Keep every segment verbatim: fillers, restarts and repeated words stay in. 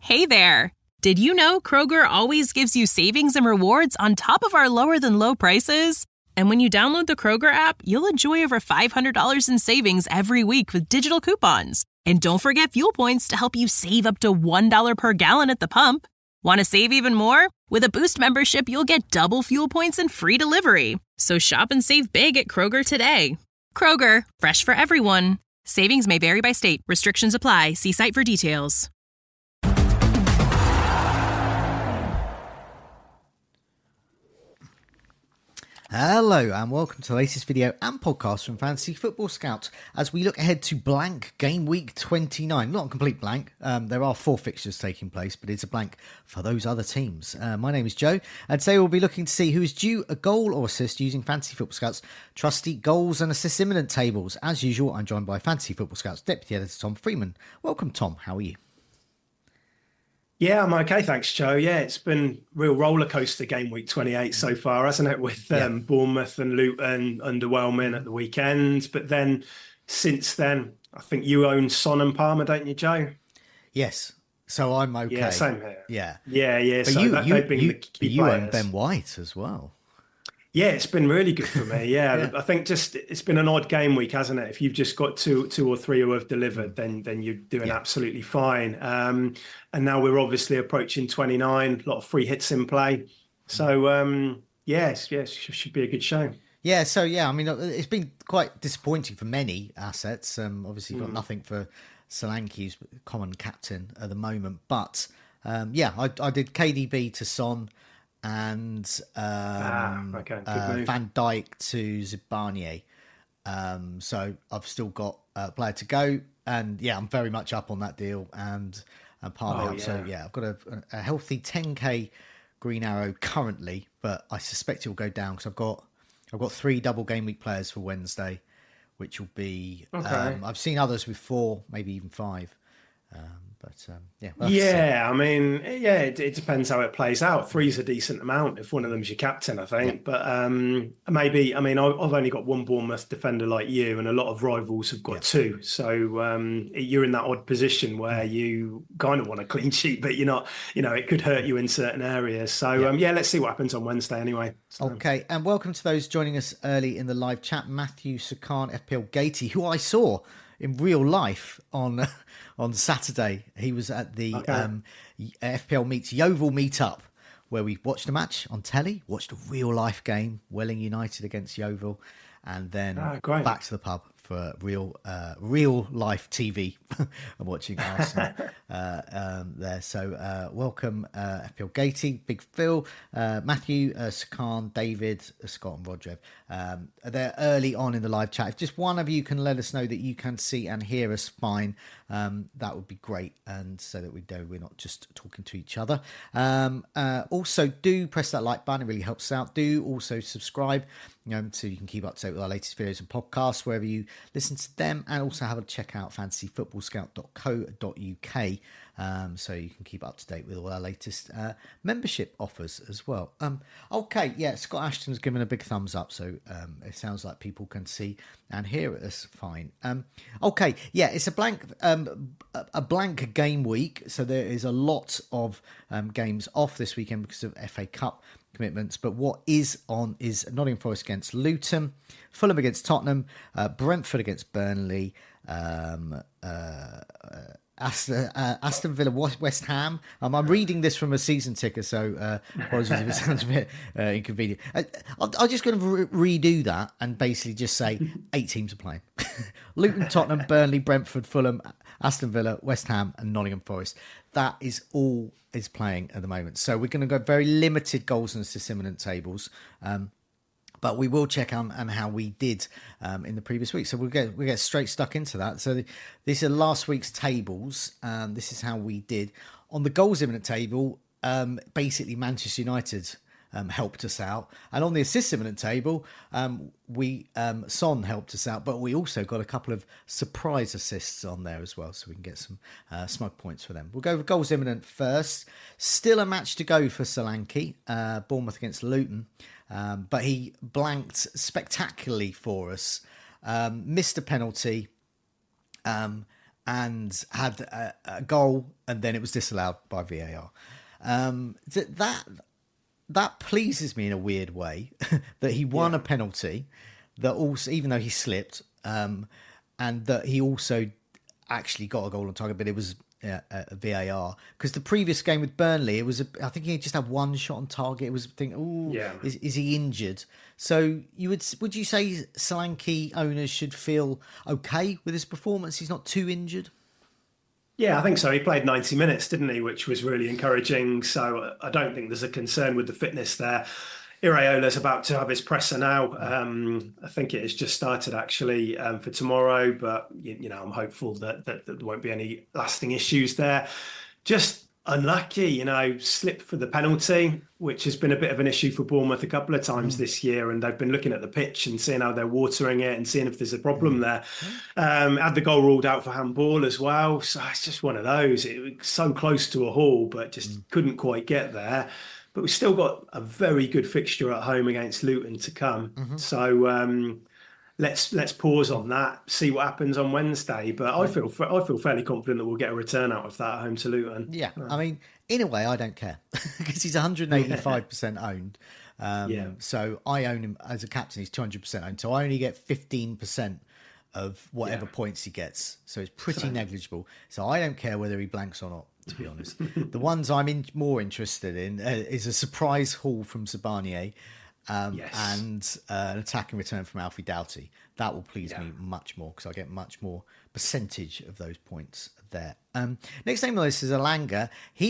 Hey there! Did you know Kroger always gives you savings and rewards on top of our lower-than-low prices? And when you download the Kroger app, you'll enjoy over five hundred dollars in savings every week with digital coupons. And don't forget fuel points to help you save up to one dollar per gallon at the pump. Want to save even more? With a Boost membership, you'll get double fuel points and free delivery. So shop and save big at Kroger today. Kroger, fresh for everyone. Savings may vary by state. Restrictions apply. See site for details. Hello and welcome to the latest video and podcast from Fantasy Football Scout as we look ahead to blank game week twenty-nine. Not a complete blank, um, there are four fixtures taking place, but it's a blank for those other teams. Uh, my name is Joe and today we'll be looking to see who is due a goal or assist using Fantasy Football Scout's trusty goals and assists imminent tables. As usual, I'm joined by Fantasy Football Scout's Deputy Editor Tom Freeman. Welcome Tom, how are you? Yeah, I'm okay, thanks, Joe. Yeah, it's been real roller coaster game week twenty-eight so far, hasn't it? With um, yeah. Bournemouth and Luton underwhelming at the weekend, but then since then, I think you own Son and Palmer, don't you, Joe? Yes. So I'm okay. Yeah, same here. Yeah, yeah, yeah. But so you, that, you, they've been you, the key you players. own Ben White as well. Yeah, it's been really good for me. Yeah, yeah. I think just it's been an odd game week, hasn't it? If you've just got two, two or three who have delivered, then then you're doing yeah. absolutely fine. Um, and now we're obviously approaching twenty-nine. A lot of free hits in play. So um, yes, yes, should be a good show. Yeah. So yeah, I mean, it's been quite disappointing for many assets. Um, obviously, got mm. nothing for Solanke, who's common captain at the moment. But um, yeah, I, I did K D B to Son. And um, ah, okay. uh, Van Dijk to Zibanier. Um, so I've still got a player to go. And yeah, I'm very much up on that deal and, and partly oh, up. Yeah. So yeah, I've got a, a healthy ten K Green Arrow currently, but I suspect it will go down because I've got I've got three double game week players for Wednesday, which will be okay. um, I've seen others with four, maybe even five. Um, but um, yeah, we'll yeah. I mean, yeah, it, it depends how it plays out. Three's a decent amount if one of them's your captain, I think. Yeah. But um, maybe, I mean, I've only got one Bournemouth defender like you, and a lot of rivals have got yeah. two. So um, you're in that odd position where you kind of want a clean sheet, but you're not. You know, it could hurt you in certain areas. So yeah, um, yeah let's see what happens on Wednesday anyway. So. Okay, and welcome to those joining us early in the live chat. Matthew Sakan, F P L Gatey, who I saw in real life on on Saturday. He was at the okay. um, F P L Meets Yeovil meetup where we watched a match on telly, watched a real life game, Welling United against Yeovil, and then oh, back to the pub for real uh, real life T V. I'm watching Arsenal uh, um, there. So uh, welcome uh, F P L Gatey, Big Phil, uh, Matthew, uh, Sakan, David, uh, Scott and Rodrev. Um, they're early on in the live chat. If just one of you can let us know that you can see and hear us fine, um, that would be great. And so that we know we're not just talking to each other. Um, uh, also, do press that like button. It really helps out. Do also subscribe um, so you can keep up to date with our latest videos and podcasts wherever you listen to them, and also have a check out fantasy football scout dot co dot uk um, so you can keep up to date with all our latest uh, membership offers as well. Um, okay, yeah, Scott Ashton's given a big thumbs up, so um, it sounds like people can see and hear us fine. Um, okay, yeah, it's a blank um, a blank game week, so there is a lot of um, games off this weekend because of F A Cup commitments, but what is on is Nottingham Forest against Luton, Fulham against Tottenham, uh, Brentford against Burnley, um, uh, uh, Aston, uh, Aston Villa, West Ham. Um, I'm reading this from a season ticker, so uh, apologies if it sounds a bit uh, inconvenient. I, I'm, I'm just going to re- redo that and basically just say eight teams are playing. Luton, Tottenham, Burnley, Brentford, Fulham, Aston Villa, West Ham and Nottingham Forest. That is all is playing at the moment. So we're going to go very limited goals and assists imminent tables. Um, But we will check on, on how we did um, in the previous week. So we'll get we'll get straight stuck into that. So the, these are last week's tables. Um, this is how we did. On the goals imminent table, um, basically Manchester United um, helped us out. And on the assists imminent table, um, we um, Son helped us out. But we also got a couple of surprise assists on there as well. So we can get some uh, smug points for them. We'll go with goals imminent first. Still a match to go for Solanke. Uh, Bournemouth against Luton. Um, but he blanked spectacularly for us, um, missed a penalty, um, and had a, a goal, and then it was disallowed by V A R. Um, that that pleases me in a weird way that he won yeah. a penalty, that also, even though he slipped, um, and that he also actually got a goal on target, but it was uh, a V A R. Because the previous game with Burnley, it was a, I think he just had one shot on target. It was thinking, oh, yeah. is is he injured? So you would would you say Solanke owners should feel okay with his performance? He's not too injured. Yeah, I think so. He played ninety minutes, didn't he? Which was really encouraging. So I don't think there's a concern with the fitness there. Iraola's about to have his presser now. Um, I think it has just started actually um, for tomorrow, but you, you know, I'm hopeful that, that, that there won't be any lasting issues there. Just unlucky, you know, slipped for the penalty, which has been a bit of an issue for Bournemouth a couple of times mm. this year. And they've been looking at the pitch and seeing how they're watering it and seeing if there's a problem mm. there. Um, had the goal ruled out for handball as well. So it's just one of those. It was so close to a haul, but just mm. couldn't quite get there. But we've still got a very good fixture at home against Luton to come. Mm-hmm. So um, let's let's pause on that, see what happens on Wednesday. But I feel I feel fairly confident that we'll get a return out of that at home to Luton. Yeah, um, I mean, in a way, I don't care because he's one hundred eighty-five percent owned. Um, yeah. So I own him as a captain. He's two hundred percent owned. So I only get fifteen percent of whatever yeah. points he gets. So it's pretty so, negligible. So I don't care whether he blanks or not, to be honest. The ones I'm in, more interested in uh, is a surprise haul from Sabanier um, yes. and uh, an attacking return from Alfie Doughty. That will please yeah. me much more because I get much more percentage of those points there. Um, next name on the list is Elanga.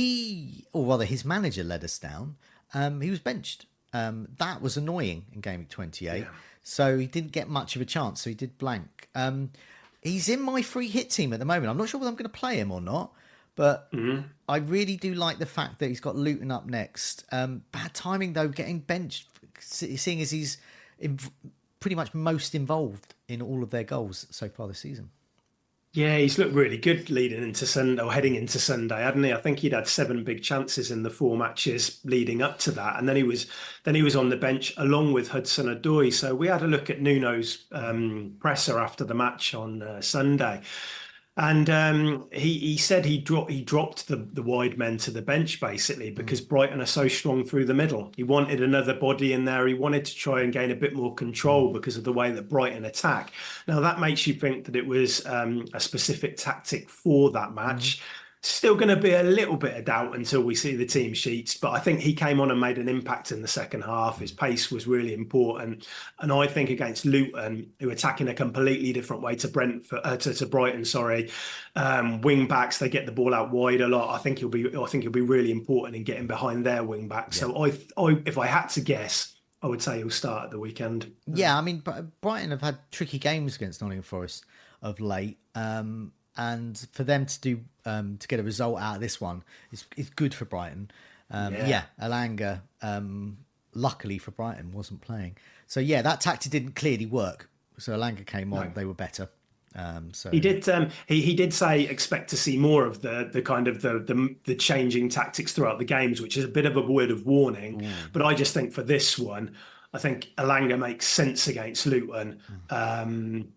He, or rather his manager, let us down. Um, he was benched. Um, that was annoying in Game Week twenty-eight. Yeah. So he didn't get much of a chance. So he did blank. Um, he's in my free hit team at the moment. I'm not sure whether I'm going to play him or not. But mm-hmm. I really do like the fact that he's got Luton up next. Um, bad timing, though, getting benched, seeing as he's in, pretty much most involved in all of their goals so far this season. Yeah, he's looked really good leading into Sunday, or heading into Sunday, hadn't he? I think he'd had seven big chances in the four matches leading up to that, and then he was then he was on the bench along with Hudson-Odoi. So we had a look at Nuno's um, presser after the match on uh, Sunday. And um, he he said he dropped he dropped the, the wide men to the bench basically because Brighton are so strong through the middle. He wanted another body in there. He wanted to try and gain a bit more control because of the way that Brighton attack. Now that makes you think that it was um, a specific tactic for that match. Mm-hmm. Still going to be a little bit of doubt until we see the team sheets, but I think he came on and made an impact in the second half. His pace was really important, and I think against Luton, who are attacking a completely different way to Brentford, uh, to, to Brighton, sorry, um, wing backs, they get the ball out wide a lot. I think he'll be, I think he'll be really important in getting behind their wing backs. Yeah. So I, I, if I had to guess, I would say he'll start at the weekend. Yeah, I mean, Brighton have had tricky games against Nottingham Forest of late. Um, And for them to do um, to get a result out of this one is is good for Brighton. Um, yeah. yeah, Elanga, um, luckily for Brighton, wasn't playing. So yeah, that tactic didn't clearly work. So Elanga came on; no. they were better. Um, so he did. Um, he he did say expect to see more of the the kind of the the, the changing tactics throughout the games, which is a bit of a word of warning. Mm. But I just think for this one, I think Elanga makes sense against Luton. Mm. Um,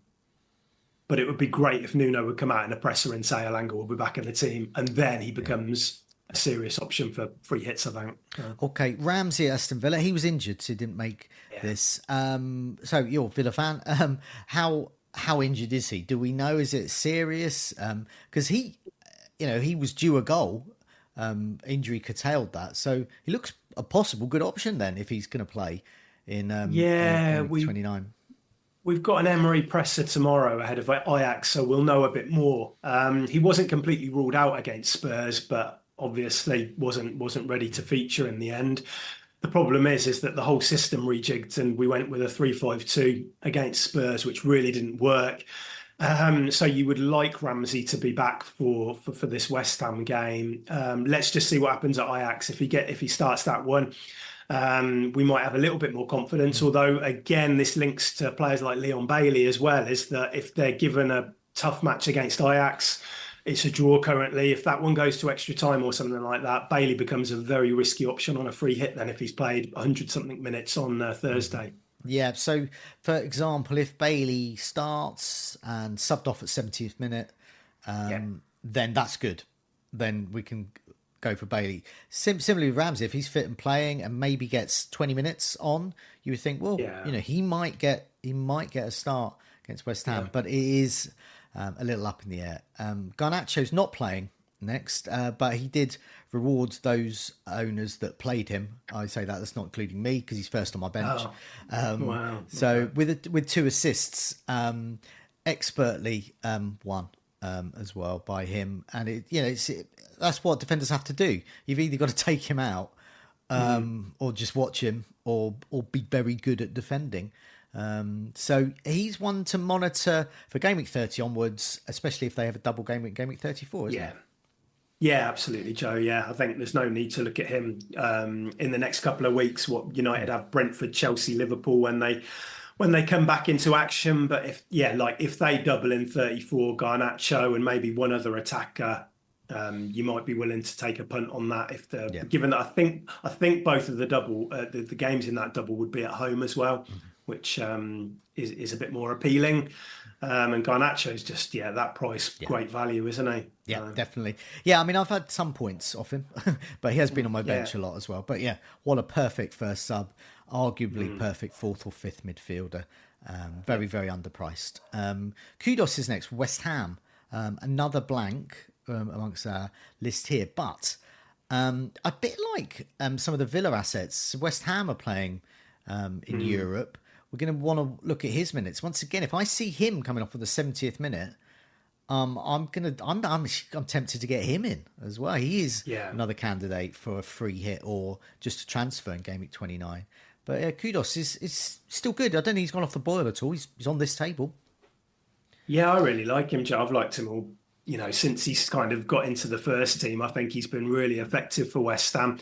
But it would be great if Nuno would come out in a presser and say Elanga will be back in the team, and then he becomes a serious option for free hits, I think. Yeah. Okay, Ramsey at Aston Villa. He was injured, so he didn't make yeah. this. Um, so you're a Villa fan. Um, how how injured is he? Do we know? Is it serious? Because um, he, you know, he was due a goal. Um, injury curtailed that, so he looks a possible good option then if he's going to play in um, yeah, in, in we, twenty-nine. We've got an Emery presser tomorrow ahead of Ajax, so we'll know a bit more. Um, he wasn't completely ruled out against Spurs, but obviously wasn't wasn't ready to feature in the end. The problem is, is that the whole system rejigged, and we went with a three five two against Spurs, which really didn't work. Um, so you would like Ramsey to be back for for, for this West Ham game. Um, let's just see what happens at Ajax if he get if he starts that one. Um, we might have a little bit more confidence, although, again, this links to players like Leon Bailey as well, is that if they're given a tough match against Ajax, it's a draw currently. If that one goes to extra time or something like that, Bailey becomes a very risky option on a free hit then if he's played one hundred something minutes on uh, Thursday. Yeah, so, for example, if Bailey starts and subbed off at seventieth minute, um, yeah. then that's good. Then we can go for Bailey. Sim- similarly with Ramsey, if he's fit and playing and maybe gets twenty minutes on, you would think, well, yeah. you know, he might get he might get a start against West Ham, yeah. but it is um, a little up in the air. Um, Garnacho's not playing next, uh, but he did reward those owners that played him. I say that that's not including me because he's first on my bench. Oh, um, wow. So okay. with a, with two assists, um, expertly um, won um, as well by him, and it you know it's it, that's what defenders have to do. You've either got to take him out, um, mm. or just watch him, or or be very good at defending. Um, so he's one to monitor for game week thirty onwards, especially if they have a double game week, game week thirty-four, isn't yeah. it? Yeah, absolutely, Joe. Yeah, I think there's no need to look at him um, in the next couple of weeks. What United have Brentford, Chelsea, Liverpool when they when they come back into action. But if yeah, like if they double in thirty-four, Garnacho and maybe one other attacker, um, you might be willing to take a punt on that. If the yeah. given that I think I think both of the double uh, the, the games in that double would be at home as well, mm-hmm. which um, is is a bit more appealing. Um, and Garnacho's just, yeah, that price, yeah. great value, isn't he? Yeah, um, definitely. Yeah, I mean, I've had some points off him, but he has been on my bench yeah. a lot as well. But yeah, what a perfect first sub, arguably mm. perfect fourth or fifth midfielder. Um, very, very underpriced. Um, Kudos is next, West Ham. Um, another blank um, amongst our list here. But um, a bit like um, some of the Villa assets, West Ham are playing um, in mm. Europe. We're going to want to look at his minutes once again. If I see him coming off for the seventieth minute, um, I'm gonna, I'm, I'm, I'm tempted to get him in as well. He is yeah. another candidate for a free hit or just a transfer in game week twenty-nine. But uh, Kudos is is still good. I don't think he's gone off the boil at all. He's he's on this table. Yeah, I really like him, Joe. I've liked him all, you know, since he's kind of got into the first team. I think he's been really effective for West Ham.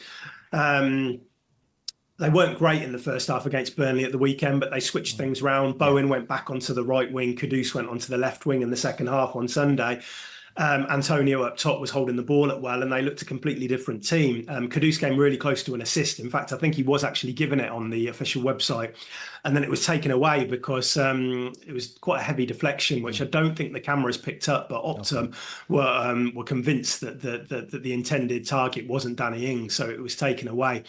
Um, They weren't great in the first half against Burnley at the weekend, but they switched things around. Bowen went back onto the right wing. Kudus went onto the left wing in the second half on Sunday. Um, Antonio up top was holding the ball up well, and they looked a completely different team. Um, Kudus came really close to an assist. In fact, I think he was actually given it on the official website, and then it was taken away because um, it was quite a heavy deflection, which I don't think the cameras picked up. But Optum were um, were convinced that the, that, that the intended target wasn't Danny Ings, so it was taken away.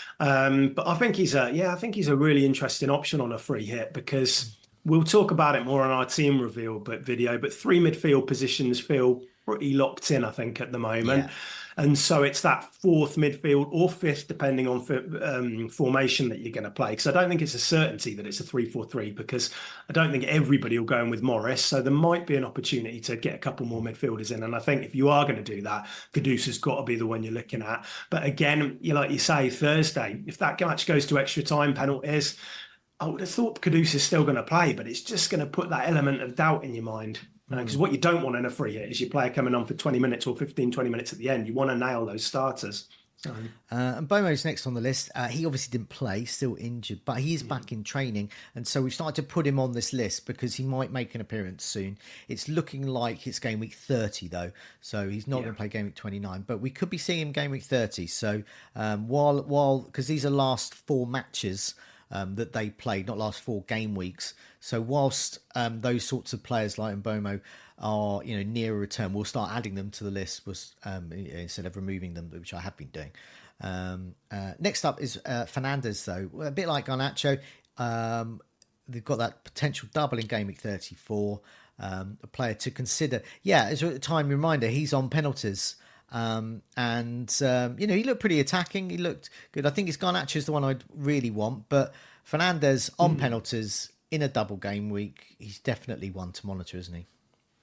Um, but I think he's a yeah, I think he's a really interesting option on a free hit because. We'll talk about it more on our team reveal but video, but three midfield positions feel pretty locked in, I think, at the moment. Yeah. And so it's that fourth midfield or fifth, depending on um, formation that you're going to play. Because I don't think it's a certainty that it's a three four three because I don't think everybody will go in with Morris. So there might be an opportunity to get a couple more midfielders in. And I think if you are going to do that, Kudus has got to be the one you're looking at. But again, you like you say, Thursday, if that match goes to extra time penalties, I would have thought Kudus is still going to play, but it's just going to put that element of doubt in your mind. Because uh, mm. what you don't want in a free hit is your player coming on for twenty minutes or fifteen, twenty minutes at the end. You want to nail those starters. So. Uh, and Bomo's next on the list. Uh, he obviously didn't play, still injured, but he is mm. back in training. And so we've started to put him on this list because he might make an appearance soon. It's looking like it's game week thirty, though. So he's not yeah. going to play game week twenty-nine, but we could be seeing him game week thirty. So um, while, while, because these are last four matches, Um, that they played, not last four game weeks. So whilst um, those sorts of players like Mbomo are, you know, near a return, we'll start adding them to the list was, um, instead of removing them, which I have been doing. Um, uh, next up is uh, Fernandes, though. A bit like Garnacho, um, they've got that potential double in game week thirty-four. Um, a player to consider. Yeah, as a time reminder, he's on penalties. Um, and, um, you know, he looked pretty attacking. He looked good. I think it's Garnacho is the one I'd really want. But Fernandes on mm. penalties in a double game week, he's definitely one to monitor, isn't he?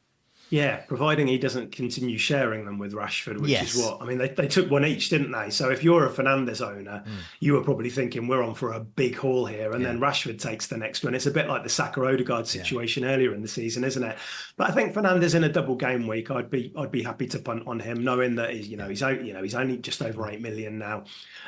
Yeah, providing he doesn't continue sharing them with Rashford, which yes. is what, I mean, they, they took one each, didn't they? So if you're a Fernandes owner, mm. you were probably thinking we're on for a big haul here. And yeah. then Rashford takes the next one. It's a bit like the Saka-Odegaard situation yeah. earlier in the season, isn't it? But I think Fernandes in a double game week, I'd be I'd be happy to punt on him, knowing that he's, you know, he's only, you know, he's only just over eight million now.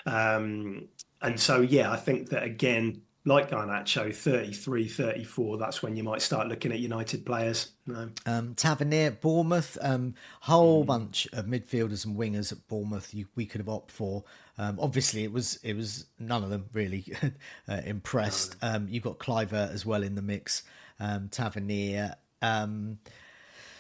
Um, and so, yeah, I think that, again, like Garnacho, thirty-three, thirty-four, that's when you might start looking at United players. No. Um, Tavernier, Bournemouth, um, whole mm. bunch of midfielders and wingers at Bournemouth you, we could have opted for. Um, obviously, it was it was none of them really uh, impressed. No. Um, you've got Kluivert as well in the mix, um, Tavernier. Um,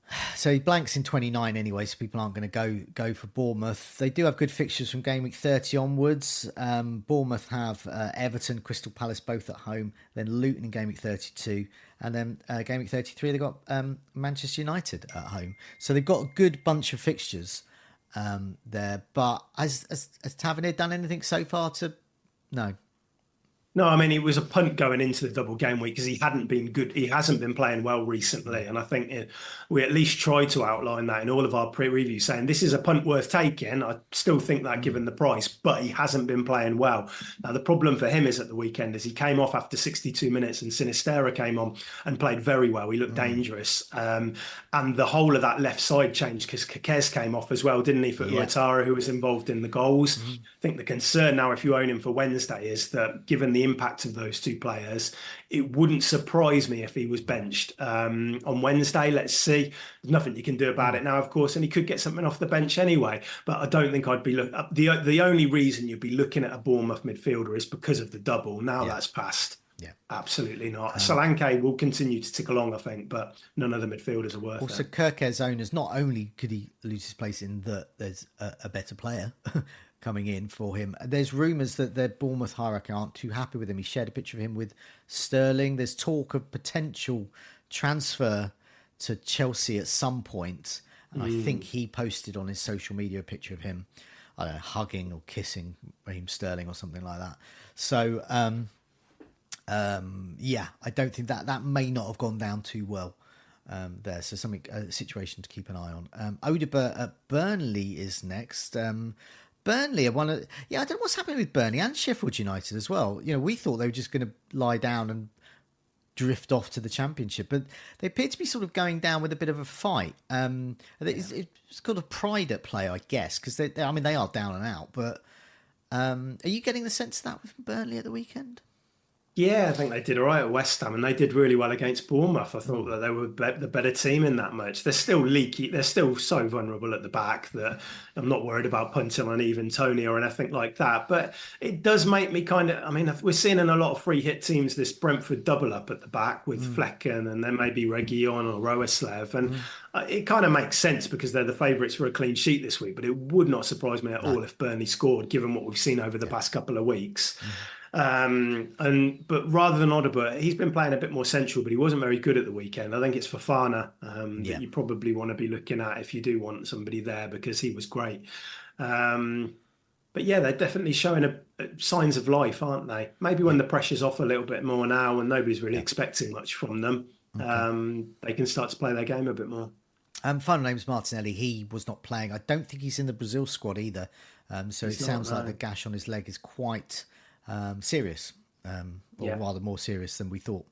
So he blanks in twenty-nine anyway, so people aren't going to go go for Bournemouth. They do have good fixtures from game week thirty onwards. Um, Bournemouth have uh, Everton, Crystal Palace both at home, then Luton in game week thirty-two, and then uh, game week thirty-three they've got um, Manchester United at home. So they've got a good bunch of fixtures um, there. But has, has, has Tavernier done anything so far to... No. No, I mean, it was a punt going into the double game week because he hadn't been good. He hasn't been playing well recently. And I think it, we at least tried to outline that in all of our pre-reviews, saying this is a punt worth taking. I still think that given the price, but he hasn't been playing well. Now, the problem for him is at the weekend is he came off after sixty-two minutes and Sinistera came on and played very well. He looked mm. dangerous. Um, and the whole of that left side changed because Kakez came off as well, didn't he, for yeah. Uatara, who was involved in the goals. Mm. I think the concern now, if you own him for Wednesday, is that given the impact of those two players, it wouldn't surprise me if he was benched um, on Wednesday. Let's see. There's nothing you can do about it now, of course, and he could get something off the bench anyway. But I don't think I'd be look. the the only reason you'd be looking at a Bournemouth midfielder is because of the double. Now yeah. that's passed. Yeah, absolutely not. Um, Solanke will continue to tick along, I think, but none of the midfielders are worth also, it. Also, Kirkez owners, not only could he lose his place in that there's a, a better player coming in for him, there's rumours that the Bournemouth hierarchy aren't too happy with him. He shared a picture of him with Sterling. There's talk of potential transfer to Chelsea at some point, and mm. I think he posted on his social media a picture of him, I don't know, hugging or kissing Raheem Sterling or something like that. So, um, um, yeah, I don't think that that may not have gone down too well. Um, there, so something a situation to keep an eye on. Um, Odegaard at Burnley is next. Um, Burnley are one of yeah. I don't know what's happening with Burnley and Sheffield United as well. You know, we thought they were just going to lie down and drift off to the Championship, but they appear to be sort of going down with a bit of a fight. Um, it's, it's called a pride at play, I guess, because they, they, I mean, they are down and out. But um, are you getting the sense of that with Burnley at the weekend? Yeah, I think they did all right at West Ham, and they did really well against Bournemouth. I thought that they were be- the better team in that match. They're still leaky. They're still so vulnerable at the back that I'm not worried about punting on even Tony or anything like that. But it does make me kind of, I mean, we're seeing in a lot of free hit teams this Brentford double up at the back with mm. Flecken and then maybe Reguilon or Roerslev. And mm. it kind of makes sense because they're the favourites for a clean sheet this week. But it would not surprise me at no. all if Burnley scored, given what we've seen over the yeah. past couple of weeks. Mm. Um, and but rather than Odegaard, he's been playing a bit more central, but he wasn't very good at the weekend. I think it's Fofana um, yeah. that you probably want to be looking at if you do want somebody there because he was great. Um, but yeah, they're definitely showing a, a signs of life, aren't they? Maybe when the pressure's off a little bit more now and nobody's really yeah. expecting much from them, okay. um, they can start to play their game a bit more. Um, final name's Martinelli. He was not playing. I don't think he's in the Brazil squad either. Um, so he's it sounds not, no. like the gash on his leg is quite... Um, serious, um, or yeah. rather more serious than we thought.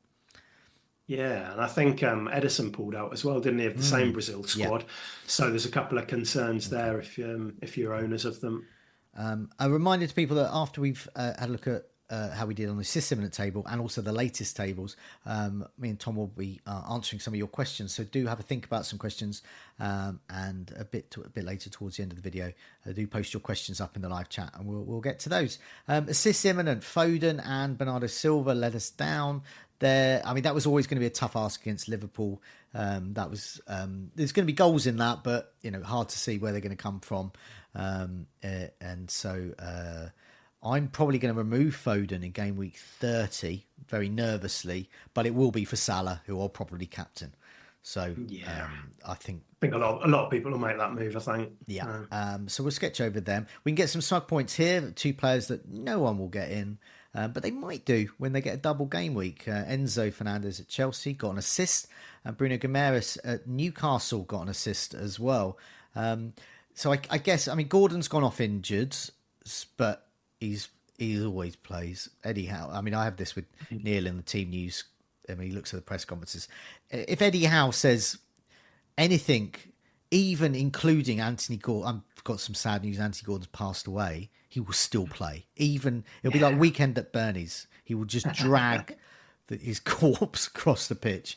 Yeah, and I think um, Edison pulled out as well, didn't he, of the mm. same Brazil squad? Yeah. So there's a couple of concerns okay. there if um, if you're owners of them. Um, a reminder to people that after we've uh, had a look at uh, how we did on the system table and also the latest tables, um, me and Tom will be uh, answering some of your questions. So do have a think about some questions, um, and a bit to, a bit later towards the end of the video, uh, do post your questions up in the live chat, and we'll we'll get to those. Um, assists imminent. Foden and Bernardo Silva let us down. There, I mean, that was always going to be a tough ask against Liverpool. Um, that was um, there's going to be goals in that, but you know, hard to see where they're going to come from. Um, uh, and so. Uh, I'm probably going to remove Foden in game week thirty, very nervously, but it will be for Salah, who I'll probably captain. So yeah, um, I think I think a lot a lot of people will make that move. I think. Yeah. Uh, um, so we'll sketch over them. We can get some smug points here. Two players that no one will get in, uh, but they might do when they get a double game week. Uh, Enzo Fernandez at Chelsea got an assist, and Bruno Guimaraes at Newcastle got an assist as well. Um, so I, I guess I mean Gordon's gone off injured, but. He's he always plays. Eddie Howe. I mean, I have this with Neil in the team news. I mean, he looks at the press conferences. If Eddie Howe says anything, even including Anthony Gordon, I've got some sad news. Anthony Gordon's passed away. He will still play. Even it'll yeah. be like weekend at Bernie's. He will just drag the, his corpse across the pitch.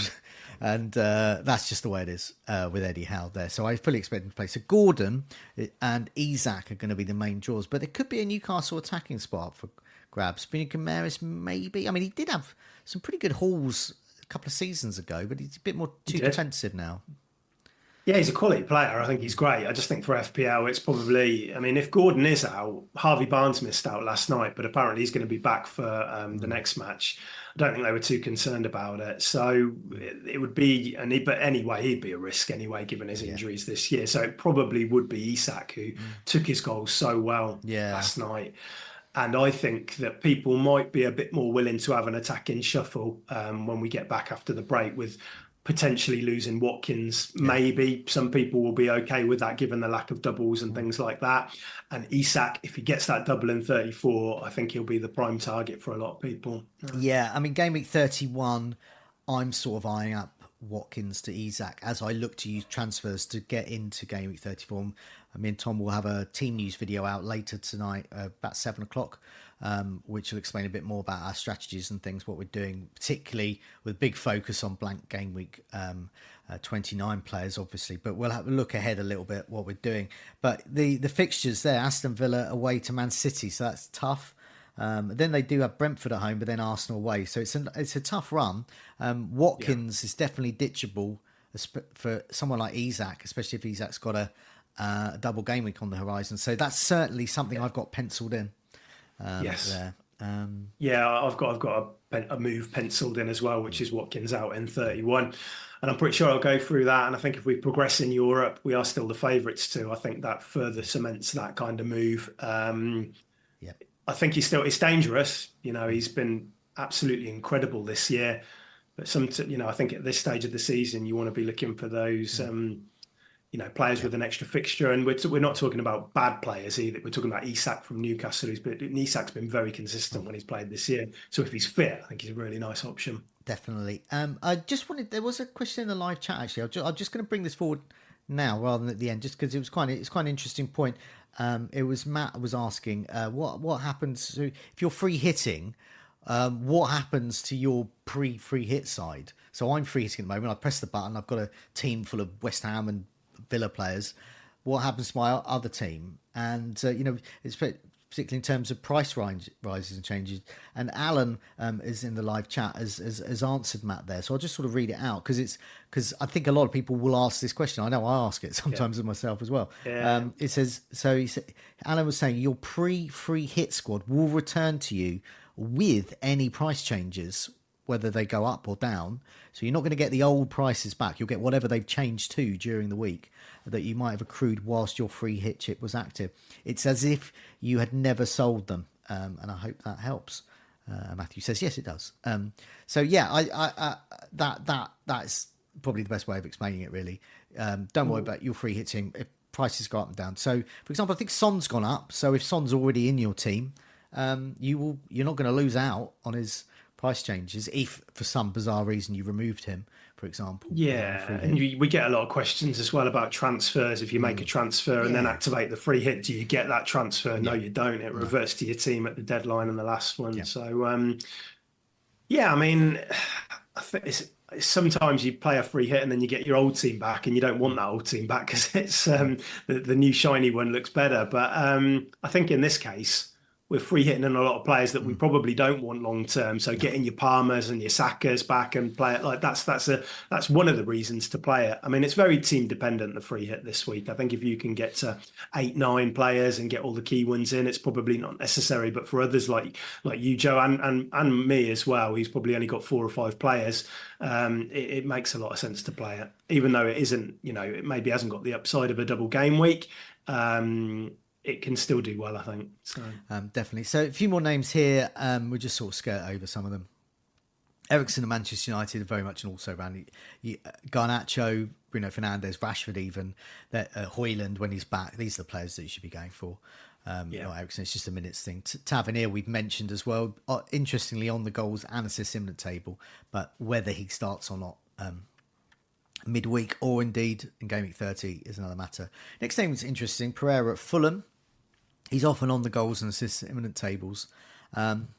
And uh, that's just the way it is uh, with Eddie Howe there. So I fully expect him to play. So Gordon and Isak are going to be the main draws. But there could be a Newcastle attacking spot for grabs. Bruno Guimaraes, maybe. I mean, he did have some pretty good hauls a couple of seasons ago, but he's a bit more too defensive now. Yeah, he's a quality player. I think he's great. I just think for F P L, it's probably, I mean, if Gordon is out, Harvey Barnes missed out last night, but apparently he's going to be back for um, the next match. I don't think they were too concerned about it. So it, it would be, and he, but anyway, he'd be a risk anyway, given his injuries yeah. this year. So it probably would be Isak, who mm. took his goals so well yeah. last night. And I think that people might be a bit more willing to have an attacking shuffle um, when we get back after the break with potentially losing Watkins. Yeah. Maybe some people will be okay with that given the lack of doubles and things like that. And Isak, if he gets that double in thirty-four, I think he'll be the prime target for a lot of people. Yeah, I mean, game week thirty-one, I'm sort of eyeing up Watkins to Isak as I look to use transfers to get into game week thirty-four. I mean, Tom will have a team news video out later tonight, uh, about seven o'clock, um, which will explain a bit more about our strategies and things, what we're doing, particularly with big focus on blank game week um, uh, twenty-nine players, obviously. But we'll have a look ahead a little bit what we're doing. But the, the fixtures there, Aston Villa away to Man City, so that's tough. Um, then they do have Brentford at home, but then Arsenal away. So it's, an, it's a tough run. Um, Watkins yeah. is definitely ditchable for someone like Isak, especially if Isak's got a Uh, a double game week on the horizon. So that's certainly something yeah. I've got penciled in. Um, yes. There. Um, yeah, I've got I've got a, a move penciled in as well, which is Watkins out in thirty-one. And I'm pretty sure I'll go through that. And I think if we progress in Europe, we are still the favourites too. I think that further cements that kind of move. Um, yeah. I think he's still, it's dangerous. You know, he's been absolutely incredible this year. But some, you know, I think at this stage of the season, you want to be looking for those, um, you know, players yeah. with an extra fixture. And we're, t- we're not talking about bad players either. We're talking about Isak from Newcastle, who's been, Isak's been very consistent when he's played this year. So if he's fit, I think he's a really nice option. Definitely. Um, I just wanted, there was a question in the live chat, actually. I'm just, I'm just going to bring this forward now rather than at the end, just because it was quite, it's quite an interesting point. Um, it was Matt was asking, uh, what, what happens to, if you're free hitting, um, what happens to your pre-free hit side? So I'm free hitting at the moment. I press the button. I've got a team full of West Ham and Villa players. What happens to my other team? And uh, you know, it's particularly in terms of price rise, rises and changes. And Alan um, is in the live chat has, has, has answered Matt there, so I'll just sort of read it out because it's because I think a lot of people will ask this question. I know I ask it sometimes yeah. of myself as well. Yeah. Um, it says so. He said, Alan was saying your pre-free hit squad will return to you with any price changes, whether they go up or down. So you're not going to get the old prices back. You'll get whatever they've changed to during the week that you might have accrued whilst your free hit chip was active. It's as if you had never sold them. Um, and I hope that helps. Uh, Matthew says, yes, it does. Um, so yeah, I, I, I, that, that, that's probably the best way of explaining it, really. Um, don't worry about your free hitting if prices go up and down. So for example, I think Son's gone up. So if Son's already in your team, um, you will, you're not going to lose out on his price changes if for some bizarre reason you removed him, for example. Yeah, uh, and we get a lot of questions as well about transfers. If you make mm. a transfer and yeah. then activate the free hit, do you get that transfer? Yeah. No, you don't. It reverts no. to your team at the deadline and the last one. Yeah. So, um, yeah, I mean, I think it's, it's sometimes you play a free hit and then you get your old team back and you don't want that old team back because it's um, the, the new shiny one looks better. But um, I think in this case, we're free hitting in a lot of players that we probably don't want long term. So getting your Palmers and your Sakas back and play it like that's that's a that's one of the reasons to play it. I mean, it's very team dependent, the free hit this week. I think if you can get to eight, nine players and get all the key ones in, it's probably not necessary. But for others like like you, Joe, and and, and me as well, he's probably only got four or five players. Um, it, it makes a lot of sense to play it, even though it isn't. You know, it maybe hasn't got the upside of a double game week. Um, it can still do well, I think. So. Um, definitely. So a few more names here. Um, we'll just sort of skirt over some of them. Eriksen and Manchester United are very much an also-ran. Garnacho, Bruno Fernandes, Rashford even, uh, Højlund when he's back. These are the players that you should be going for. Um, yeah. Not Eriksen, it's just a minutes thing. Tavernier we've mentioned as well. Uh, interestingly, on the goals and assists imminent table, but whether he starts or not um, midweek or indeed in game week thirty is another matter. Next name is interesting. Pereira at Fulham. He's often on the goals and assists imminent tables. Um,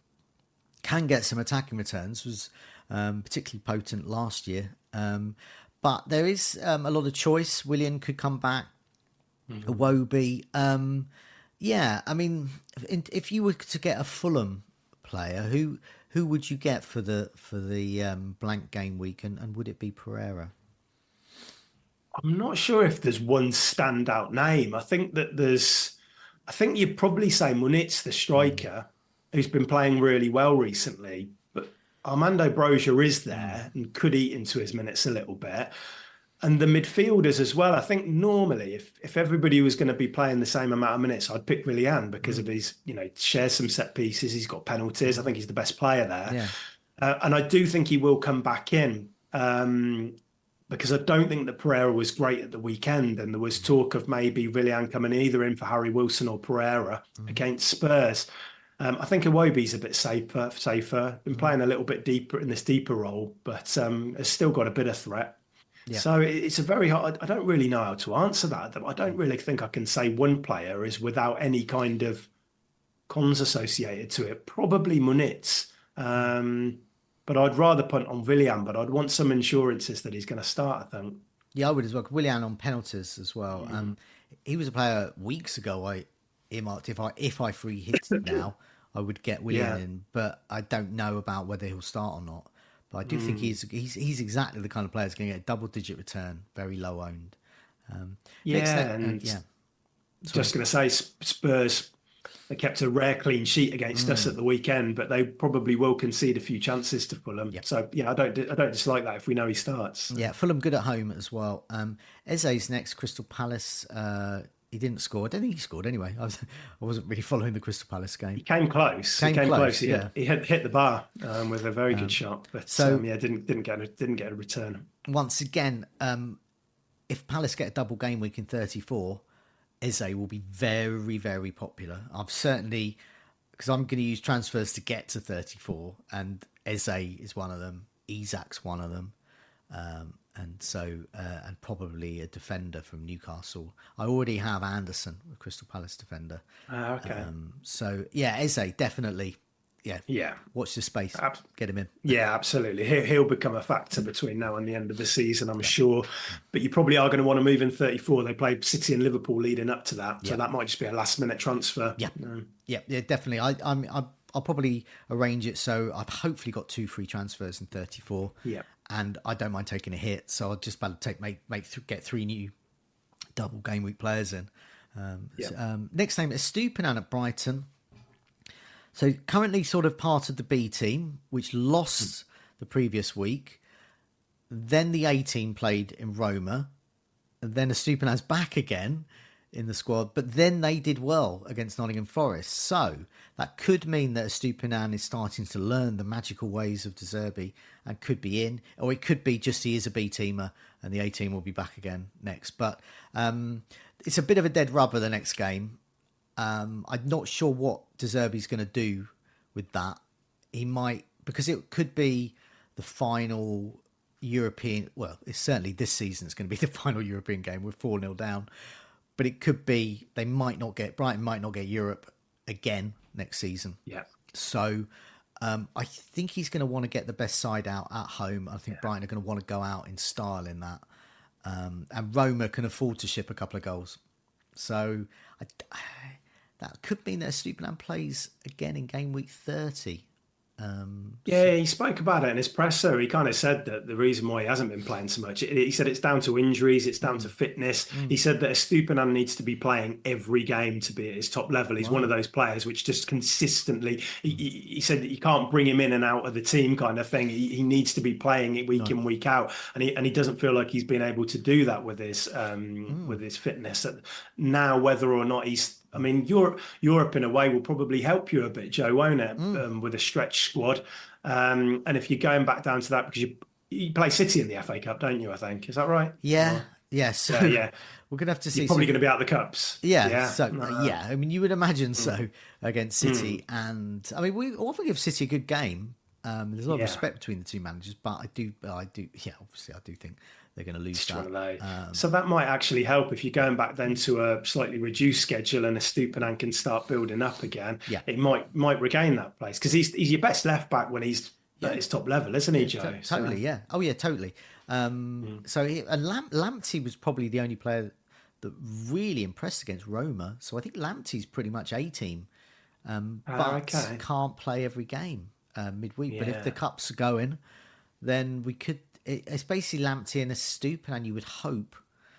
can get some attacking returns. Was um, particularly potent last year. Um, but there is um, a lot of choice. Willian could come back. Mm-hmm. Iwobi. Um, yeah, I mean, if, if you were to get a Fulham player, who who would you get for the for the um, blank game week, and, and would it be Pereira? I'm not sure if there's one standout name. I think that there's, I think you'd probably say Muniz, the Mm. striker, who's been playing really well recently. But Armando Broja is Mm. there and could eat into his minutes a little bit. And the midfielders as well. I think normally, if if everybody was going to be playing the same amount of minutes, I'd pick Willian because Mm. of his, you know, shares some set pieces. He's got penalties. I think he's the best player there. Yeah. Uh, and I do think he will come back in. Um, because I don't think that Pereira was great at the weekend. And there was talk of maybe Willian coming either in for Harry Wilson or Pereira mm. against Spurs. Um, I think Iwobi's a bit safer, safer, been playing a little bit deeper in this deeper role, but um, has still got a bit of threat. Yeah. So it's a very hard, I don't really know how to answer that. I don't really think I can say one player is without any kind of cons associated to it. Probably Muniz. Um, But I'd rather punt on Willian, but I'd want some assurances that he's going to start, I think. Yeah, I would as well. Willian on penalties as well. Mm. Um, he was a player weeks ago I earmarked. If I if I free hit now, I would get Willian yeah. in, but I don't know about whether he'll start or not. But I do mm. think he's he's he's exactly the kind of player that's going to get a double digit return, very low owned. Um, yeah, step, and uh, yeah. Just going to say Spurs. They kept a rare clean sheet against mm. us at the weekend, but they probably will concede a few chances to Fulham. Yep. So yeah, I don't I don't dislike that if we know he starts. Yeah, Fulham good at home as well. Um, Eze's next, Crystal Palace. Uh, he didn't score. I don't think he scored anyway. I, was, I wasn't really following the Crystal Palace game. He came close. Came he came close. close. He, yeah. hit, he hit, hit the bar um, with a very um, good shot, but so, um, yeah, didn't didn't get a, didn't get a return. Once again, um, if Palace get a double game week in thirty-four, Eze will be very very popular. I'm certainly. Because I'm going to use transfers to get to thirty-four, and Eze is one of them. Isak's one of them, um, and so uh, and probably a defender from Newcastle. I already have Anderson, a Crystal Palace defender. Ah, okay. Um, so yeah, Eze definitely. Yeah, yeah. Watch the space. Ab- Get him in. Yeah, absolutely. He, he'll become a factor between now and the end of the season, I'm yeah. sure. But you probably are going to want to move in thirty-four. They played City and Liverpool leading up to that, so yeah. that might just be a last-minute transfer. Yeah, um, yeah, yeah, definitely. I, I'm, I'm, I'll probably arrange it so I've hopefully got two free transfers in thirty-four. Yeah, and I don't mind taking a hit, so I'll just about to take make make th- get three new double game week players in. Um, yeah. so, um, next name is Estupiñán at Brighton. So currently sort of part of the B team, which lost mm. the previous week. Then the A team played in Roma. And then Estupiñán's back again in the squad. But then they did well against Nottingham Forest. So that could mean that Estupiñán is starting to learn the magical ways of De Zerbi and could be in. Or it could be just he is a B teamer and the A team will be back again next. But um, it's a bit of a dead rubber the next game. Um, I'm not sure what De Zerbi's going to do with that. He might, because it could be the final European, well, it's certainly this season it's going to be the final European game. We're four nil down. But it could be, they might not get, Brighton might not get Europe again next season. Yeah. So um, I think he's going to want to get the best side out at home. I think yeah. Brighton are going to want to go out in style in that. Um, and Roma can afford to ship a couple of goals. So I, that could mean that Estupiñán plays again in game week thirty. Um, yeah, so. He spoke about it in his presser. He kind of said that the reason why he hasn't been playing so much, he said it's down to injuries, it's down mm. to fitness. Mm. He said that Estupiñán needs to be playing every game to be at his top level. He's wow. one of those players which just consistently, he, he said that you can't bring him in and out of the team kind of thing. He, he needs to be playing it week no. in, week out. And he and he doesn't feel like he's been able to do that with his um, mm. with his fitness. Now, whether or not he's I mean, Europe, Europe in a way will probably help you a bit, Joe, won't it? Mm. Um, with a stretch squad. Um, and if you're going back down to that, because you you play City in the F A Cup, don't you, I think? Is that right? Yeah. Or, yeah. So yeah, yeah. We're going to have to see. You're probably some... going to be out of the Cups. Yeah. Yeah. So, uh, yeah. I mean, you would imagine so mm. against City. Mm. And, I mean, we often give City a good game. Um, there's a lot yeah. of respect between the two managers. But I do, I do, yeah, obviously, I do think they're going to lose that. Um, so that might actually help if you're going back then to a slightly reduced schedule and Estupiñán can start building up again. Yeah. It might might regain that place because he's he's your best left back when he's yeah. at his top level, isn't he, Joe? T- totally, so. yeah. Oh, yeah, totally. Um, mm. So he, and Lam- Lamptey was probably the only player that really impressed against Roma. So I think Lamptey's pretty much A team, um, but uh, okay. can't play every game uh, midweek. Yeah. But if the cups are going, then we could. It's basically Lamptey and Estupiñán, and you would hope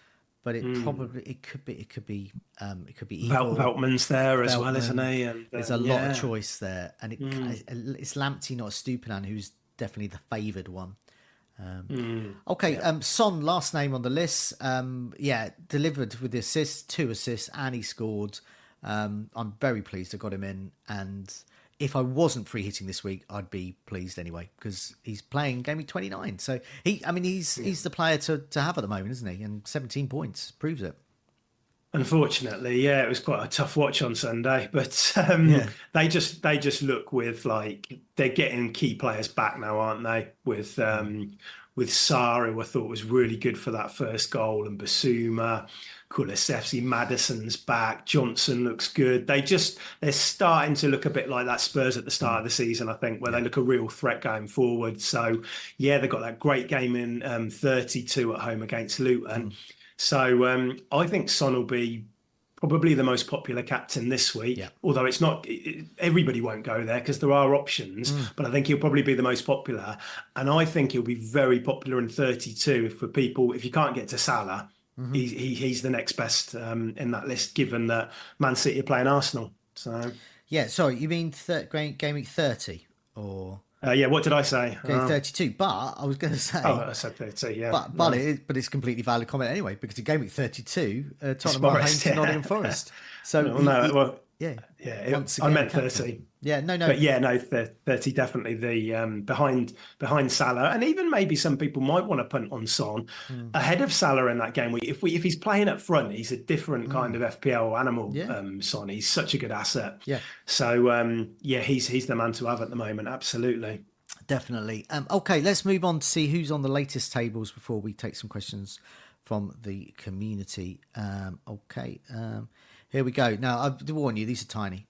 but it Mm. probably it could be it could be um, it could be Vel- Eagle. Veltman's there as well, Veltman. isn't he? And, uh, There's a lot yeah. of choice there, and it, Mm. it's Lamptey, not Stupinan, who's definitely the favoured one. Um, Mm. okay, Yeah. um, Son, last name on the list. Um, yeah, delivered with the assists, two assists, and he scored. Um, I'm very pleased I got him in, and if I wasn't free hitting this week, I'd be pleased anyway because he's playing game week twenty-nine. So he, I mean, he's Yeah. he's the player to, to have at the moment, isn't he? And seventeen points proves it. Unfortunately, yeah, it was quite a tough watch on Sunday, but um, Yeah. they just they just look with like they're getting key players back now, aren't they? With um, with Sarr, who I thought was really good for that first goal, and Basuma, Kulusevski, Madison's back, Johnson looks good. They just they're starting to look a bit like that Spurs at the start of the season, I think, where they look a real threat going forward. So yeah, they got that great game in um, thirty-two at home against Luton. Mm. So um, I think Son will be probably the most popular captain this week. Yeah. Although it's not, it, everybody won't go there because there are options. Mm. But I think he'll probably be the most popular, and I think he'll be very popular in thirty-two for people. If you can't get to Salah, Mm-hmm. he's he, he's the next best um, in that list, given that Man City are playing Arsenal. So Yeah, sorry, you mean th- game, game week thirty or uh, yeah, what did I say? game Uh, thirty-two? But I was going to say, oh, I said thirty. Yeah, but but No. it is, but it's completely valid comment anyway because in game week thirty-two, uh, Tottenham are home Forest, to yeah. Nottingham Forest. So Well, he- no, he- well, yeah, yeah, it- once I again, meant captain. thirty. Yeah, no, no, But yeah, no, thirty definitely the um, behind behind Salah, and even maybe some people might want to punt on Son Mm. ahead of Salah in that game. If we if he's playing up front, he's a different kind of F P L animal. Yeah. Um, Son, he's such a good asset. Yeah. So um, yeah, he's he's the man to have at the moment. Absolutely. Definitely. Um, okay, let's move on to see who's on the latest tables before we take some questions from the community. Um, okay, um, here we go. Now, I've to warn you, these are tiny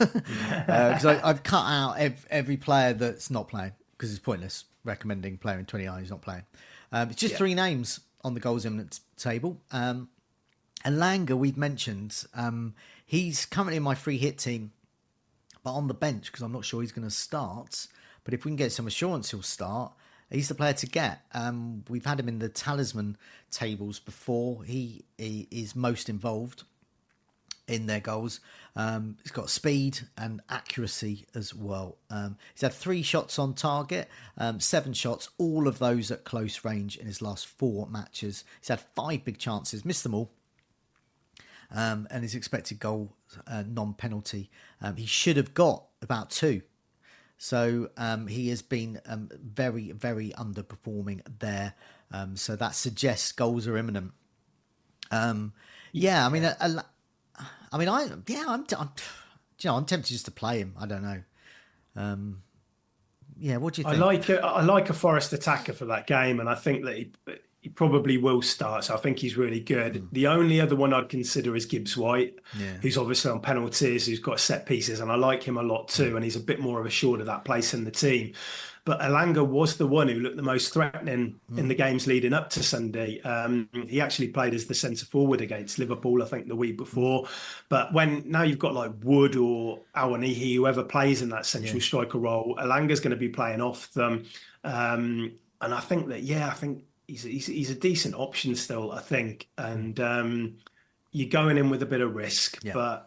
because uh, I've cut out ev- every player that's not playing because it's pointless recommending player in twenty-nine who's not playing. Um, it's just Yeah. three names on the goals imminent table. Um, Elanga, we've mentioned. Um, he's currently in my free hit team, but on the bench because I'm not sure he's going to start. But if we can get some assurance he'll start, he's the player to get. Um, we've had him in the talisman tables before. He, he is most involved in their goals. Um, he's got speed and accuracy as well. Um, he's had three shots on target, um, seven shots, all of those at close range in his last four matches. He's had five big chances, missed them all. Um, and his expected goal uh, non-penalty, um, he should have got about two. So um, he has been um, very, very underperforming there. Um, so that suggests goals are imminent. Um, yeah, I mean, a, a, I mean, I yeah, I'm, I'm, you know, I'm tempted just to play him. I don't know. Um, yeah, what do you I think? like a, I like a Forest attacker for that game, and I think that he, he probably will start. So I think he's really good. Mm. The only other one I'd consider is Gibbs White, Yeah. who's obviously on penalties, who's got set pieces, and I like him a lot too. And he's a bit more of assured of that place in the team. But Elanga was the one who looked the most threatening Mm. in the games leading up to Sunday. Um, he actually played as the centre forward against Liverpool, I think, the week before. But when now you've got like Wood or Awanihi, whoever plays in that central Yeah. striker role, Elanga's going to be playing off them. Um, and I think that, yeah, I think he's, he's, he's a decent option still, I think. And um, you're going in with a bit of risk, Yeah. but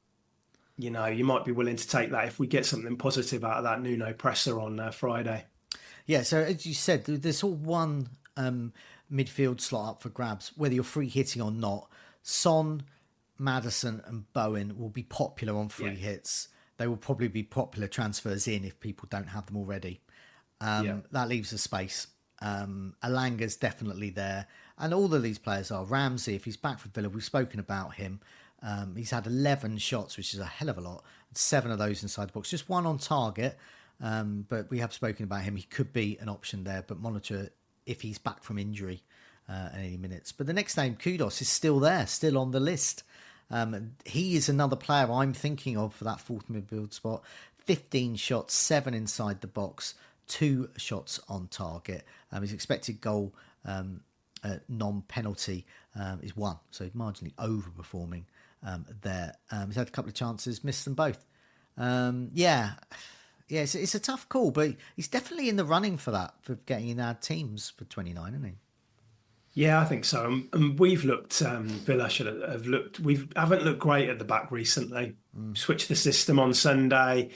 you know, you might be willing to take that if we get something positive out of that Nuno presser on uh, Friday. Yeah, so as you said, there's all one um, midfield slot up for grabs, whether you're free hitting or not. Son, Madison, and Bowen will be popular on free Yeah. hits. They will probably be popular transfers in if people don't have them already. Um, Yeah. That leaves a space. Um, Alanga's definitely there. And all of these players are. Ramsey, if he's back for Villa, we've spoken about him. Um, he's had eleven shots, which is a hell of a lot. Seven of those inside the box. Just one on target. Um, but we have spoken about him. He could be an option there, but monitor if he's back from injury uh, in any minutes. But the next name, Kudos, is still there, still on the list. Um, he is another player I'm thinking of for that fourth midfield spot. fifteen shots, seven inside the box, two shots on target. Um, his expected goal um, uh, non-penalty um, is one, so marginally overperforming um, there. Um, he's had a couple of chances, missed them both. Um, yeah, yeah, it's, it's a tough call, but he's definitely in the running for that, for getting in our teams for twenty-nine, isn't he? Yeah, I think so. And, and we've looked, um, Villa should have, have looked, we haven't looked great at the back recently. Mm. Switched the system on Sunday.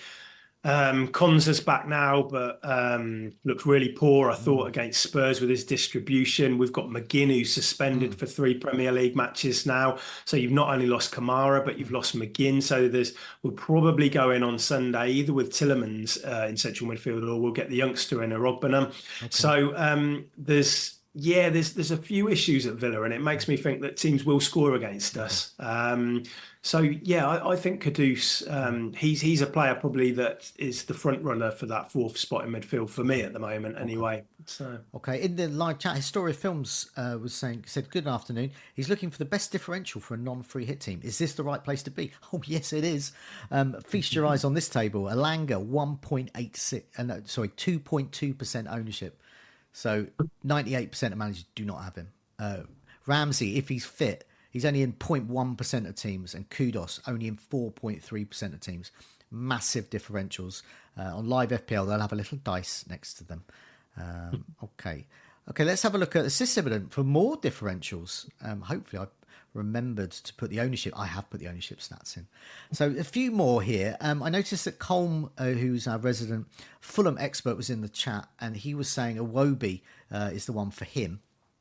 Um, Konsa's back now, but um, looked really poor, I thought, Mm. against Spurs with his distribution. We've got McGinn, who's suspended Mm. for three Premier League matches now. So you've not only lost Kamara, but you've lost McGinn. So there's we'll probably go in on Sunday, either with Tielemans uh, in central midfield, or we'll get the youngster in Ogbonna. Okay. So um, there's yeah, there's there's a few issues at Villa, and it makes me think that teams will score against us. Um, so yeah, I, I think Kudus, um, he's he's a player probably that is the front runner for that fourth spot in midfield for me at the moment. Anyway, so okay. In the live chat, Historia Films uh, was saying said good afternoon. He's looking for the best differential for a non-free hit team. Is this the right place to be? Oh yes, it is. Um, feast your eyes on this table. Alanga one point eight six, uh, no, sorry, two point two percent ownership. So ninety-eight percent of managers do not have him. Uh, Ramsey, if he's fit, he's only in zero point one percent of teams, and Kudos only in four point three percent of teams. Massive differentials. Uh, on live F P L, they'll have a little dice next to them. Um, okay. Okay, let's have a look at Assist Evident for more differentials. Um, hopefully I remembered to put the ownership. I have put the ownership stats in. So a few more here. Um, I noticed that Colm, uh, who's our resident Fulham expert, was in the chat, and he was saying Iwobi uh, is the one for him.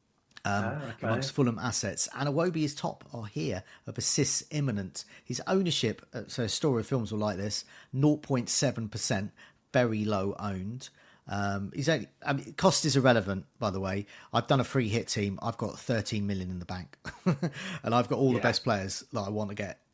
Um, ah, okay. Amongst Fulham assets, and Iwobi is top or here of assists imminent. His ownership, uh, so Story of Films will like this, zero point seven percent, very low owned. Um, he's only, I mean, cost is irrelevant, by the way. I've done a free hit team. I've got thirteen million in the bank, and I've got all yeah. the best players that I want to get.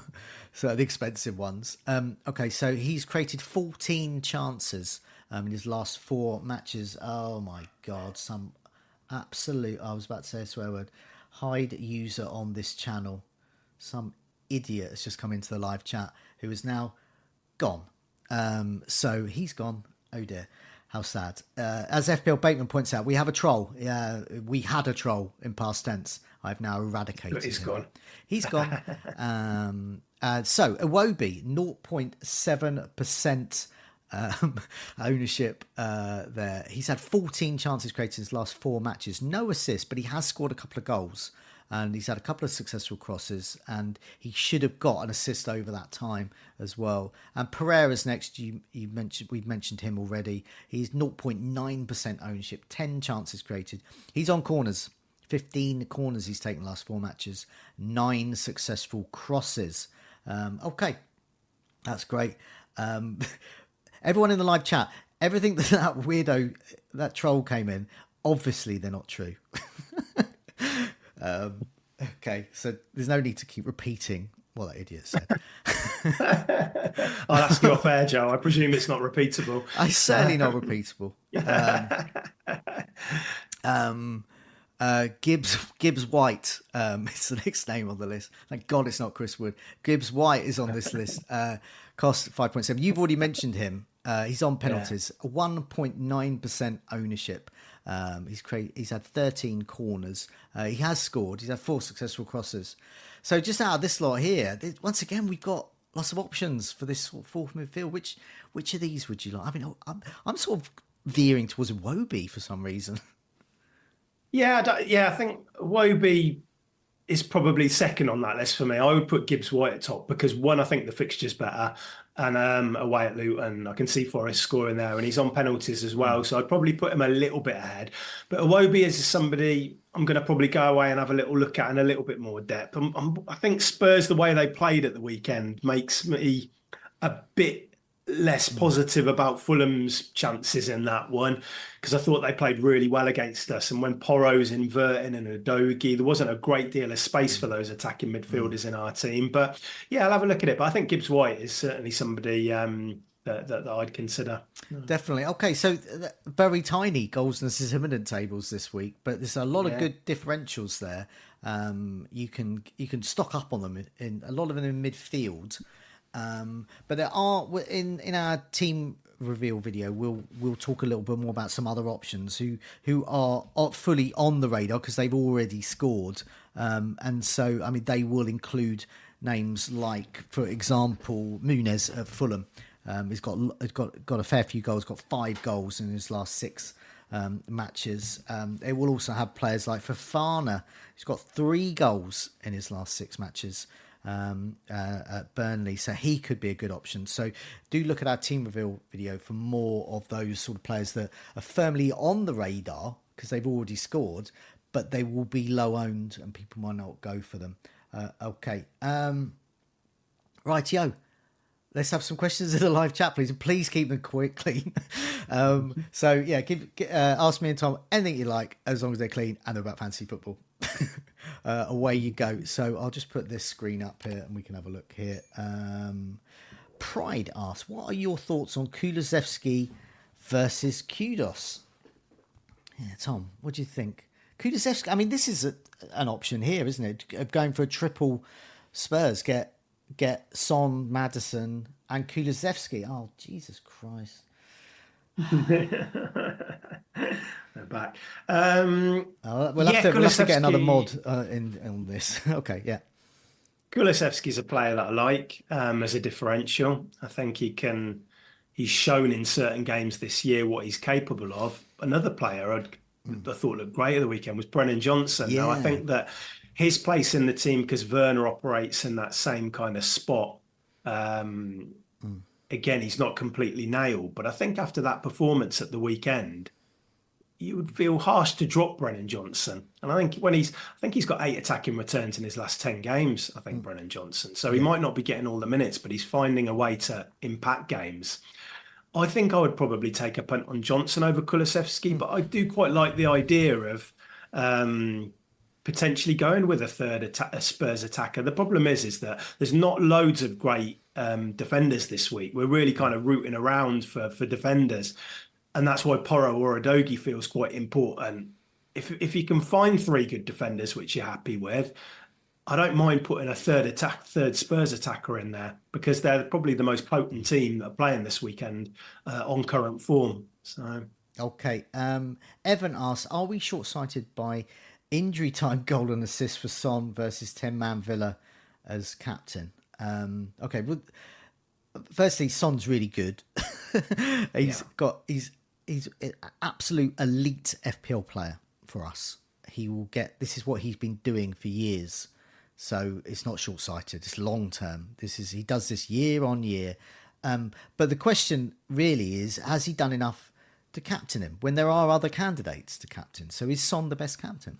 So the expensive ones. Um, okay, so he's created fourteen chances um, in his last four matches. Oh my God, some absolute, I was about to say a swear word, hide user on this channel. Some idiot has just come into the live chat who is now gone. Um, so he's gone. Oh dear. How sad. Uh, as F P L Bateman points out, we have a troll. Yeah, we had a troll in past tense. I've now eradicated but he's him. gone. He's gone. um, uh, so, Iwobi, zero point seven percent um, ownership uh, there. He's had fourteen chances created in his last four matches. No assists, but he has scored a couple of goals. And he's had a couple of successful crosses, and he should have got an assist over that time as well. And Pereira's next. You, you mentioned we've mentioned him already. He's zero point nine percent ownership, ten chances created. He's on corners, fifteen corners he's taken the last four matches, nine successful crosses. Um, okay, that's great. Um, everyone in the live chat, everything that that weirdo, that troll came in, obviously they're not true. Um, okay, so there's no need to keep repeating what that idiot said. I'll ask you off air, Joe. I presume it's not repeatable. It's certainly not repeatable. Um, um, uh, Gibbs Gibbs White um, is the next name on the list. Thank God it's not Chris Wood. Gibbs White is on this list. Uh, cost five point seven. You've already mentioned him. Uh, he's on penalties. Yeah. one point nine percent ownership. Um, he's created, he's had thirteen corners. Uh, he has scored. He's had four successful crosses. So just out of this lot here, once again, we've got lots of options for this fourth midfield. Which which of these would you like? I mean, I'm, I'm sort of veering towards Iwobi for some reason. Yeah, yeah, I think Iwobi is probably second on that list for me. I would put Gibbs White at top because, one, I think the fixture's better, and um, away at Luton, I can see Forrest scoring there, and he's on penalties as well, so I'd probably put him a little bit ahead. But Iwobi is somebody I'm going to probably go away and have a little look at in a little bit more depth. I'm, I'm, I think Spurs, the way they played at the weekend, makes me a bit less positive about Fulham's chances in that one, because I thought they played really well against us. And when Porro's inverting and Udogie, there wasn't a great deal of space for those attacking midfielders in our team. But yeah, I'll have a look at it. But I think Gibbs White is certainly somebody um, that, that, that I'd consider. Definitely. Okay, so very tiny goals and assists imminent tables this week, but there's a lot yeah. of good differentials there. Um, you can you can stock up on them in, in a lot of them in midfield. Um, but there are in in our team reveal video, we'll we'll talk a little bit more about some other options who who are, are fully on the radar because they've already scored, um, and so I mean they will include names like, for example, Muniz at Fulham. Um, he's got he's got got a fair few goals, got five goals in his last six um, matches. Um, it will also have players like Fofana. He's got three goals in his last six matches um, uh, at Burnley, so he could be a good option. So do look at our team reveal video for more of those sort of players that are firmly on the radar because they've already scored, but they will be low owned and people might not go for them. Uh, okay. Um, rightio. Let's have some questions in the live chat, please. And please keep them quickly. um, so, yeah, give, uh, ask me and Tom anything you like, as long as they're clean and they're about fantasy football. uh, away you go. So I'll just put this screen up here and we can have a look here. Um, Pride asks, what are your thoughts on Kulusevski versus Kudos? Yeah, Tom, what do you think? Kulusevski, I mean, this is a, an option here, isn't it? Of going for a triple Spurs, get get Son, Maddison, and Kulusevski. Oh, Jesus Christ. They're back. Um, oh, we'll, have yeah, to, we'll have to get another mod uh, in on this. Okay, yeah. Kulusevski's a player that I like um, as a differential. I think he can. He's shown in certain games this year what he's capable of. Another player I'd, mm. I thought looked great at the weekend was Brennan Johnson. Yeah. Now, I think that his place in the team, because Werner operates in that same kind of spot. Um, mm. Again, he's not completely nailed, but I think after that performance at the weekend, you would feel harsh to drop Brennan Johnson. And I think when he's, I think he's got eight attacking returns in his last ten games, I think, mm. Brennan Johnson. So he yeah. might not be getting all the minutes, but he's finding a way to impact games. I think I would probably take a punt on Johnson over Kulusevski, mm. but I do quite like the idea of um, potentially going with a third atta- a Spurs attacker. The problem is, is that there's not loads of great um, defenders this week. We're really kind of rooting around for, for defenders. And that's why Porro or Udogie feels quite important. If if you can find three good defenders, which you're happy with, I don't mind putting a third attack, third Spurs attacker in there because they're probably the most potent team that are playing this weekend uh, on current form. So okay, um, Evan asks, are we short-sighted by injury time goal and assist for Son versus ten-man Villa as captain? Um, okay, well, firstly, Son's really good. he's yeah. got he's he's an absolute elite F P L player for us. He will get. This is what he's been doing for years. So it's not short-sighted, it's long-term. This is, he does this year on year. Um, but the question really is, has he done enough to captain him when there are other candidates to captain? So is Son the best captain?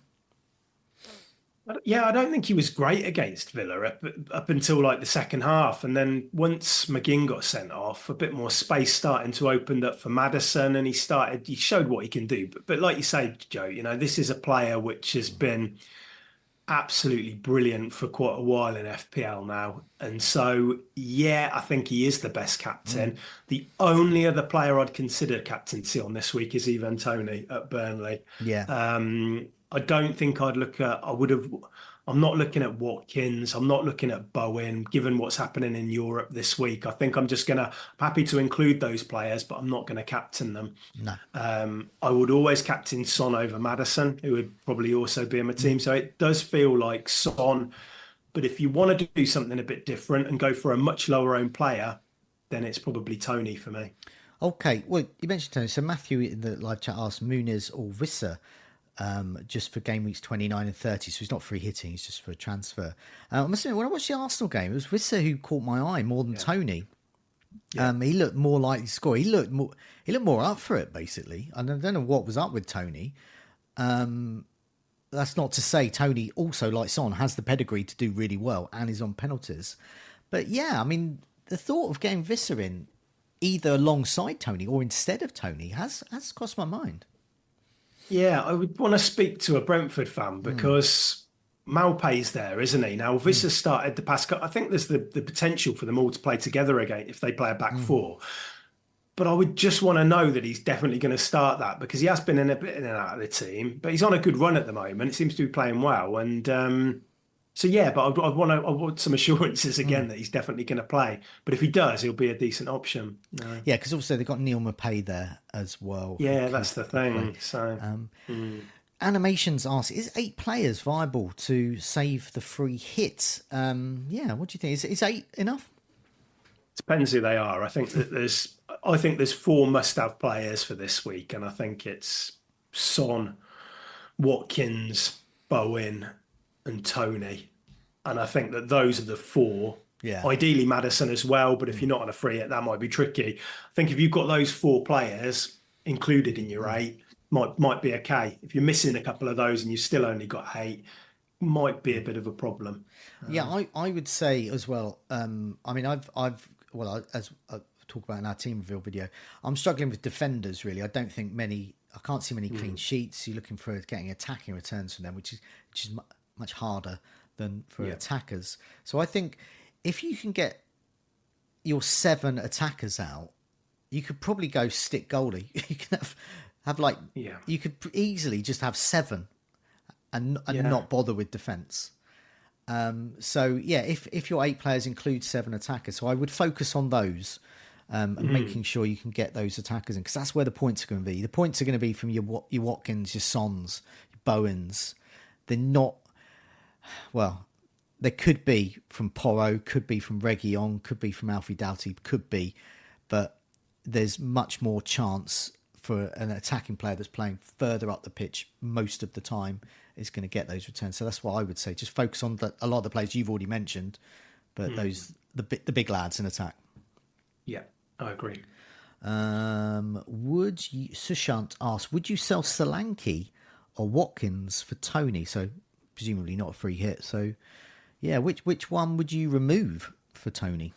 Yeah, I don't think he was great against Villa up, up until like the second half. And then once McGinn got sent off, a bit more space starting to open up for Maddison and he started, he showed what he can do. But, but like you say, Joe, you know, this is a player which has been absolutely brilliant for quite a while in F P L now. And so, yeah, I think he is the best captain. Mm. The only other player I'd consider captaincy on this week is Ivan Toney at Burnley. Yeah. Um, I don't think I'd look at, I would have, I'm not looking at Watkins. I'm not looking at Bowen, given what's happening in Europe this week. I think I'm just going to, I'm happy to include those players, but I'm not going to captain them. No. Um, I would always captain Son over Maddison, who would probably also be in my team. So it does feel like Son. But if you want to do something a bit different and go for a much lower owned player, then it's probably Toney for me. Okay. Well, you mentioned Toney. So Matthew in the live chat asked Muniz or Visser. Um, just for game weeks twenty-nine and thirty, so he's not free hitting, he's just for a transfer. Uh, I must admit, when I watched the Arsenal game, it was Visser who caught my eye more than yeah. Toney. Yeah. Um, he looked more likely to score. He looked more, he looked more up for it, basically. I don't know what was up with Toney. Um, that's not to say Toney also, like Son, has the pedigree to do really well and is on penalties. But yeah, I mean, the thought of getting Visser in either alongside Toney or instead of Toney has has crossed my mind. Yeah, I would want to speak to a Brentford fan because mm. Maupay's there, isn't he? Now, Visser mm. started the past. I think there's the, the potential for them all to play together again if they play a back mm. four. But I would just want to know that he's definitely going to start that because he has been in a bit in and out of the team, but he's on a good run at the moment. It seems to be playing well. And um, so, yeah, but I'd, I'd, want to, I want some assurances again mm. that he's definitely going to play. But if he does, he'll be a decent option. No. Yeah, because also they've got Neil Maupay there as well. Yeah, that's the thing. Play. So, um, mm. Animations asks, is eight players viable to save the free hit? Um, yeah, what do you think? Is, is eight enough? Depends who they are. I think that there's, I think there's four must-have players for this week, and I think it's Son, Watkins, Bowen, and Tony. And I think that those are the four. Yeah. Ideally Maddison as well, but if you're not on a free hit, that might be tricky. I think if you've got those four players included in your eight, might might be okay. If you're missing a couple of those and you've still only got eight, might be a bit of a problem. Yeah, I, I would say as well. Um, I mean, I've I've well as I talk about in our team reveal video, I'm struggling with defenders really. I don't think many. I can't see many clean mm. sheets. You're looking for getting attacking returns from them, which is which is much harder than for yeah. attackers. So I think if you can get your seven attackers out, you could probably go stick goalie. You can have, have like yeah. you could easily just have seven and and yeah. not bother with defense. Um, so yeah, if if your eight players include seven attackers, so I would focus on those. Um, and mm. making sure you can get those attackers in, because that's where the points are going to be. The points are going to be from your your Watkins, your Sons, your Bowens. They're not, well, they could be from Porro, could be from Reguilon, could be from Alfie Doughty, could be, but there's much more chance for an attacking player that's playing further up the pitch most of the time is going to get those returns. So that's what I would say. Just focus on the, a lot of the players you've already mentioned, but mm. those the the big lads in attack. Yeah. I agree. Um, would you, Sushant asked, would you sell Solanke or Watkins for Tony? So presumably not a free hit. So yeah, which which one would you remove for Tony?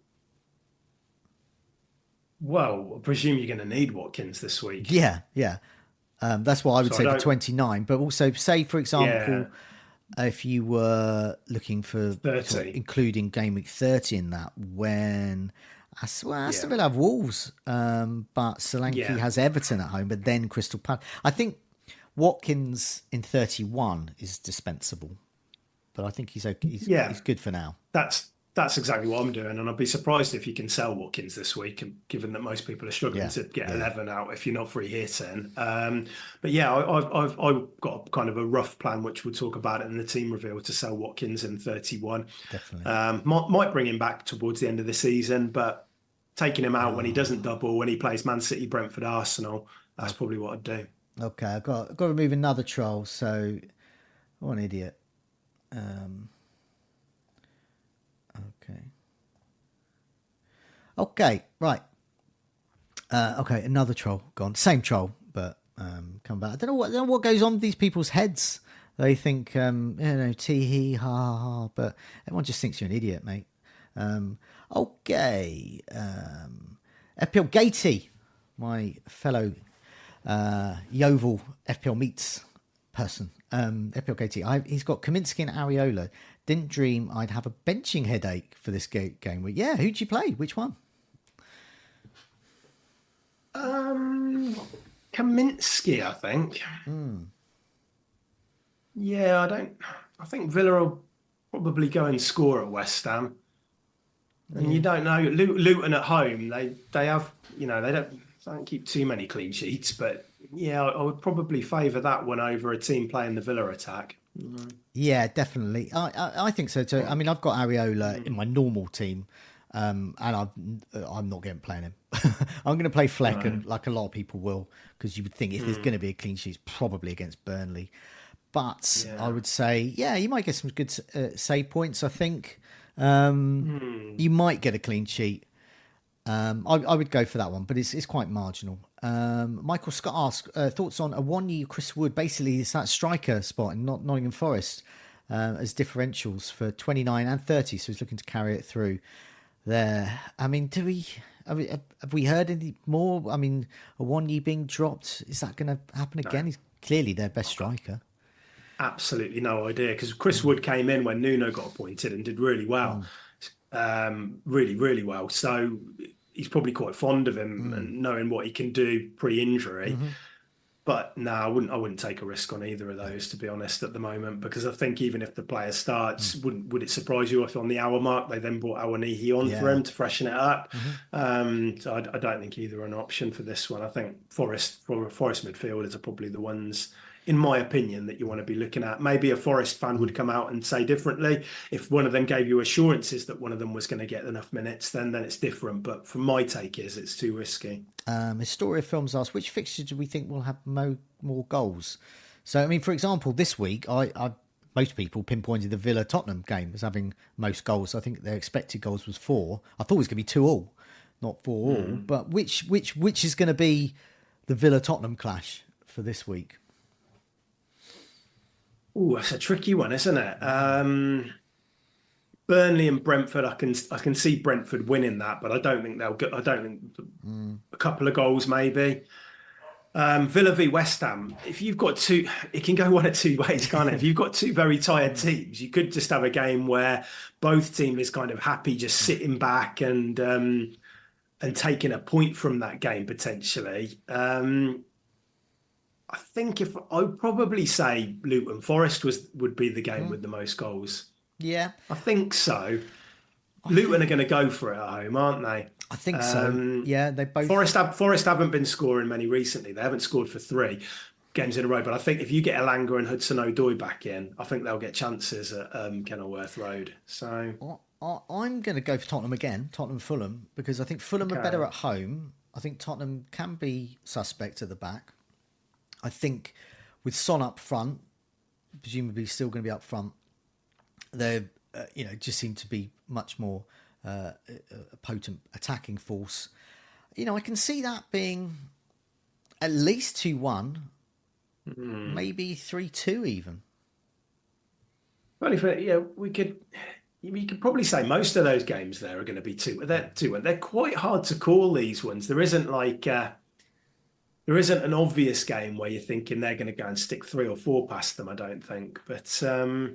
Well, I presume you're going to need Watkins this week. Yeah, yeah. Um, that's what I would so say I for twenty-nine. But also, say for example, yeah. if you were looking for, for including game week thirty in that, when. I well, Aston Villa have Wolves, um, but Solanke yeah. has Everton at home, but then Crystal Palace. I think Watkins in thirty-one is dispensable, but I think he's okay. He's, yeah. he's good for now. That's that's exactly what I'm doing, and I'd be surprised if you can sell Watkins this week, given that most people are struggling yeah. to get yeah. eleven out if you're not free hitting. Um, but yeah, I, I've, I've I've got kind of a rough plan, which we'll talk about in the team reveal, to sell Watkins in thirty-one. Definitely. Um, might, might bring him back towards the end of the season, but taking him out oh. when he doesn't double, when he plays Man City, Brentford, Arsenal, that's probably what I'd do. Okay, I've got, I've got to remove another troll, so what an idiot. Um, okay. Okay, right. Uh, okay, another troll gone. Same troll, but um, come back. I don't know what I don't know what goes on with these people's heads. They think, um, you know, tee hee ha ha ha, but everyone just thinks you're an idiot, mate. Um, okay. Um, F P L Gatey, my fellow uh, Yeovil F P L Meets person. Um, F P L Gatey, I, he's got Kaminsky and Areola. Didn't dream I'd have a benching headache for this game. game. Yeah, who'd you play? Which one? Um, Kaminsky, I think. Mm. Yeah, I don't. I think Villa will probably go and score at West Ham, and mm. you don't know. Luton at home, they they have, you know, they don't they don't keep too many clean sheets, but yeah, I would probably favour that one over a team playing the Villa attack. Mm. Yeah, definitely. I, I I think so too. I mean, I've got Areola mm. in my normal team. Um, and I'm I'm not going to play him. I'm going to play Fleck, no. and like a lot of people will, because you would think if mm. there's going to be a clean sheet, it's probably against Burnley. But yeah. I would say, yeah, you might get some good uh, save points. I think um, mm. you might get a clean sheet. Um, I, I would go for that one, but it's it's quite marginal. Um, Michael Scott asks uh, thoughts on Awoniyi, Chris Wood. Basically, it's that striker spot in Not- Nottingham Forest uh, as differentials for twenty-nine and thirty. So he's looking to carry it through. There, I mean, do we have, we have we heard any more? I mean, Awoniyi being dropped, is that going to happen again? No. He's clearly their best striker. Absolutely no idea, because Chris Wood came in when Nuno got appointed and did really well, mm. um, really, really well. So he's probably quite fond of him mm. and knowing what he can do pre-injury. Mm-hmm. But no, I wouldn't. I wouldn't take a risk on either of those, to be honest, at the moment, because I think even if the player starts, mm. wouldn't would it surprise you if on the hour mark they then brought Awoniyi on yeah. for him to freshen it up? Mm-hmm. Um, so I, I don't think either are an option for this one. I think Forest for Forest midfielders are probably the ones in my opinion, that you want to be looking at. Maybe a Forest fan would come out and say differently. If one of them gave you assurances that one of them was going to get enough minutes, then then it's different. But from my take is it's too risky. Um, Historia Films asks, which fixture do we think will have mo- more goals? So, I mean, for example, this week, I, I most people pinpointed the Villa-Tottenham game as having most goals. I think their expected goals was four. I thought it was going to be two all, not four all. Mm. But which which which is going to be the Villa-Tottenham clash for this week? Oh, that's a tricky one, isn't it? Um, Burnley and Brentford, I can I can see Brentford winning that, but I don't think they'll get. I don't think mm. a couple of goals maybe. Um, Villa v West Ham. If you've got two, it can go one of two ways, can't it? If you've got two very tired teams, you could just have a game where both teams is kind of happy, just sitting back and um, and taking a point from that game potentially. Um, I think if I would probably say Luton Forest was would be the game mm. with the most goals. Yeah, I think so. I Luton think... are going to go for it at home, aren't they? I think so. Um, yeah, they both. Forest have, Forest haven't been scoring many recently. They haven't scored for three games in a row. But I think if you get Elanga and Hudson-Odoi back in, I think they'll get chances at um, Kenilworth Road. So I, I'm going to go for Tottenham again, Tottenham Fulham, because I think Fulham okay. are better at home. I think Tottenham can be suspect at the back. I think with Son up front, presumably still going to be up front, they uh, you know just seem to be much more. Uh, a potent attacking force. You know, I can see that being at least two one, mm. maybe three two even. Well, if yeah, we could, you could probably say most of those games there are going to be two. They're two, and they're quite hard to call these ones. There isn't like uh, there isn't an obvious game where you're thinking they're going to go and stick three or four past them. I don't think, but. Um,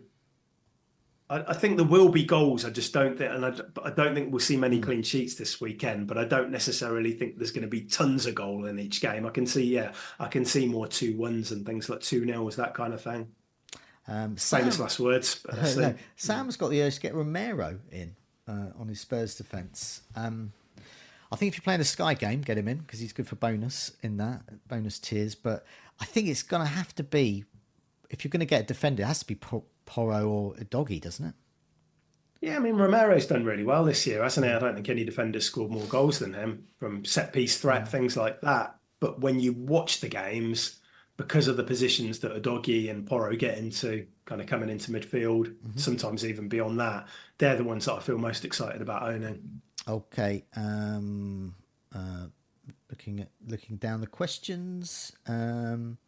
I think there will be goals. I just don't think, and I, I don't think we'll see many clean sheets this weekend. But I don't necessarily think there's going to be tons of goal in each game. I can see, yeah, I can see more two ones and things like two nils, that kind of thing. Um, Sam, Famous last words. Uh, no, Sam's got the urge to get Romero in uh, on his Spurs defence. Um, I think if you're playing the Sky game, get him in because he's good for bonus in that bonus tiers. But I think it's going to have to be if you're going to get a defender, it has to be. Pro- Porro or a Doggy, doesn't it? Yeah, I mean, Romero's done really well this year, hasn't he? I don't think any defender's scored more goals than him from set-piece threat, mm. things like that. But when you watch the games, because of the positions that Doggy and Porro get into, kind of coming into midfield, mm-hmm. sometimes even beyond that, they're the ones that I feel most excited about owning. Okay. Um, uh, looking at looking down the questions. Um,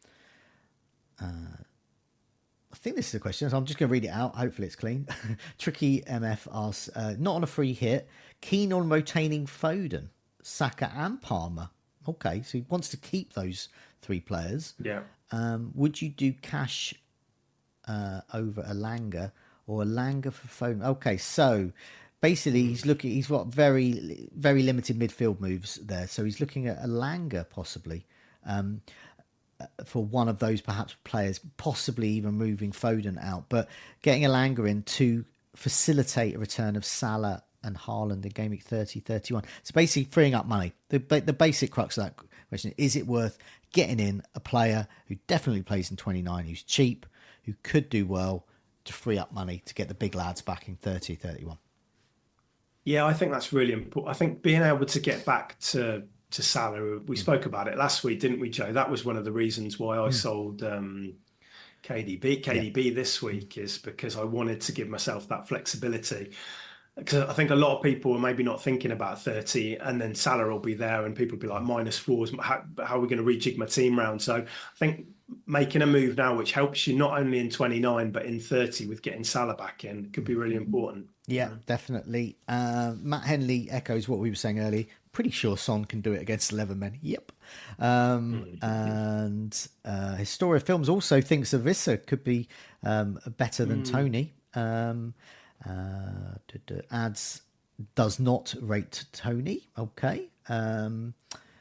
uh, I think this is a question, so I'm just going to read it out. Hopefully it's clean. Tricky M F asks, uh, not on a free hit, keen on retaining Foden, Saka and Palmer. Okay, so he wants to keep those three players. Yeah. Um, would you do cash uh, over Elanga or Elanga for Foden? Okay, so basically he's looking. He's got very, very limited midfield moves there, so he's looking at Elanga possibly. Um, for one of those perhaps players, possibly even moving Foden out, but getting Elanga in to facilitate a return of Salah and Haaland in game week thirty, thirty-one. So basically freeing up money. The the basic crux of that question is, is it worth getting in a player who definitely plays in twenty-nine, who's cheap, who could do well to free up money to get the big lads back in thirty, thirty-one? Yeah, I think that's really important. I think being able to get back to to Salah, we spoke about it last week, didn't we, Joe? That was one of the reasons why I mm. sold um, K D B. K D B yeah. this week is because I wanted to give myself that flexibility. Because I think a lot of people are maybe not thinking about thirty, and then Salah will be there, and people will be like minus fours. How, how are we going to rejig my team round? So I think making a move now, which helps you not only in twenty-nine but in thirty with getting Salah back in, could be really important. Yeah, definitely. Uh, Matt Henley echoes what we were saying earlier. Pretty sure Son can do it against eleven men. Yep. Um, and uh, Historia Films also thinks Avissa could be um, better than mm. Tony. Um, uh, ads does not rate Tony. Okay. Um,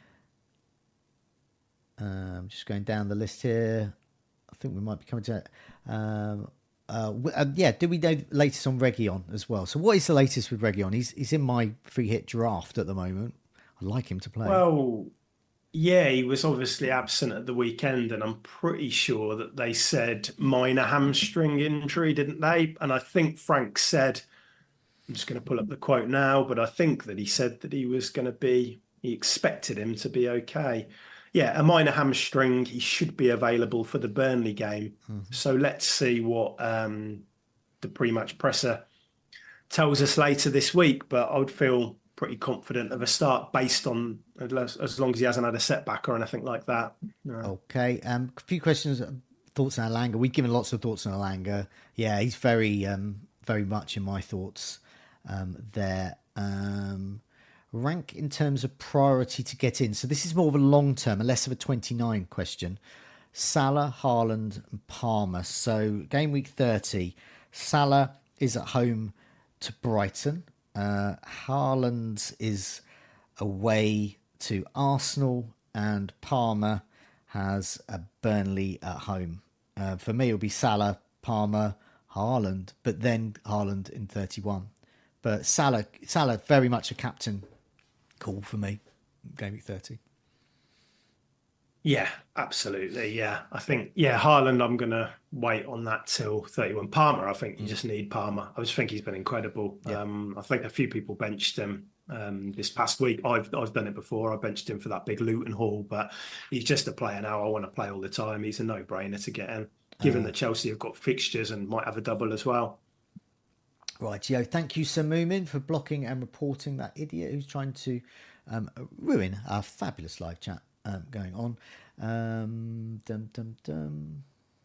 I'm just going down the list here. I think we might be coming to that. Um, Uh, uh, yeah, do we know latest on Reguilon as well? So what is the latest with Reguilon? He's he's in my free hit draft at the moment. I'd like him to play. Well, Yeah, he was obviously absent at the weekend, and I'm pretty sure that they said minor hamstring injury, didn't they? And I think Frank said, I'm just going to pull up the quote now, but I think that he said that he was going to be, he expected him to be okay. Yeah, a minor hamstring. He should be available for the Burnley game. Mm-hmm. So let's see what um, the pre-match presser tells us later this week. But I would feel pretty confident of a start based on as long as he hasn't had a setback or anything like that. No. Okay, um, a few questions, thoughts on Elanga. We've given lots of thoughts on Elanga. Yeah, he's very, um, very much in my thoughts um, there. Um, rank in terms of priority to get in. So this is more of a long term, and less of a twenty-nine question. Salah, Haaland, and Palmer. So game week thirty, Salah is at home to Brighton. Uh, Haaland is away to Arsenal, and Palmer has a Burnley at home. Uh, for me, it'll be Salah, Palmer, Haaland, but then Haaland in thirty-one. But Salah, Salah, very much a captain call for me, game week thirty. Yeah, absolutely. Yeah, I think, yeah, Haaland, I'm going to wait on that till thirty-one. Palmer, I think you just need Palmer. I just think he's been incredible. Yeah. Um, I think a few people benched him um, this past week. I've I've done it before. I benched him for that big Luton haul, but he's just a player now. I want to play all the time. He's a no-brainer to get in, given uh, that Chelsea have got fixtures and might have a double as well. Right, Yo, thank you, Sir Moomin, for blocking and reporting that idiot who's trying to um, ruin our fabulous live chat. Um, going on. Um, dum, dum, dum.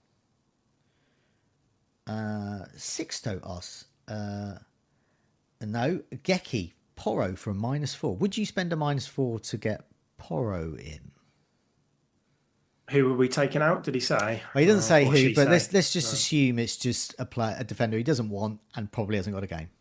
Uh, Sixto asks, uh, no, Geki, Porro for a minus four. Would you spend a minus four to get Porro in? Who were we taking out, did he say? Well, he doesn't uh, say who, but say? let's, let's just no. assume it's just a, player, a defender he doesn't want and probably hasn't got a game.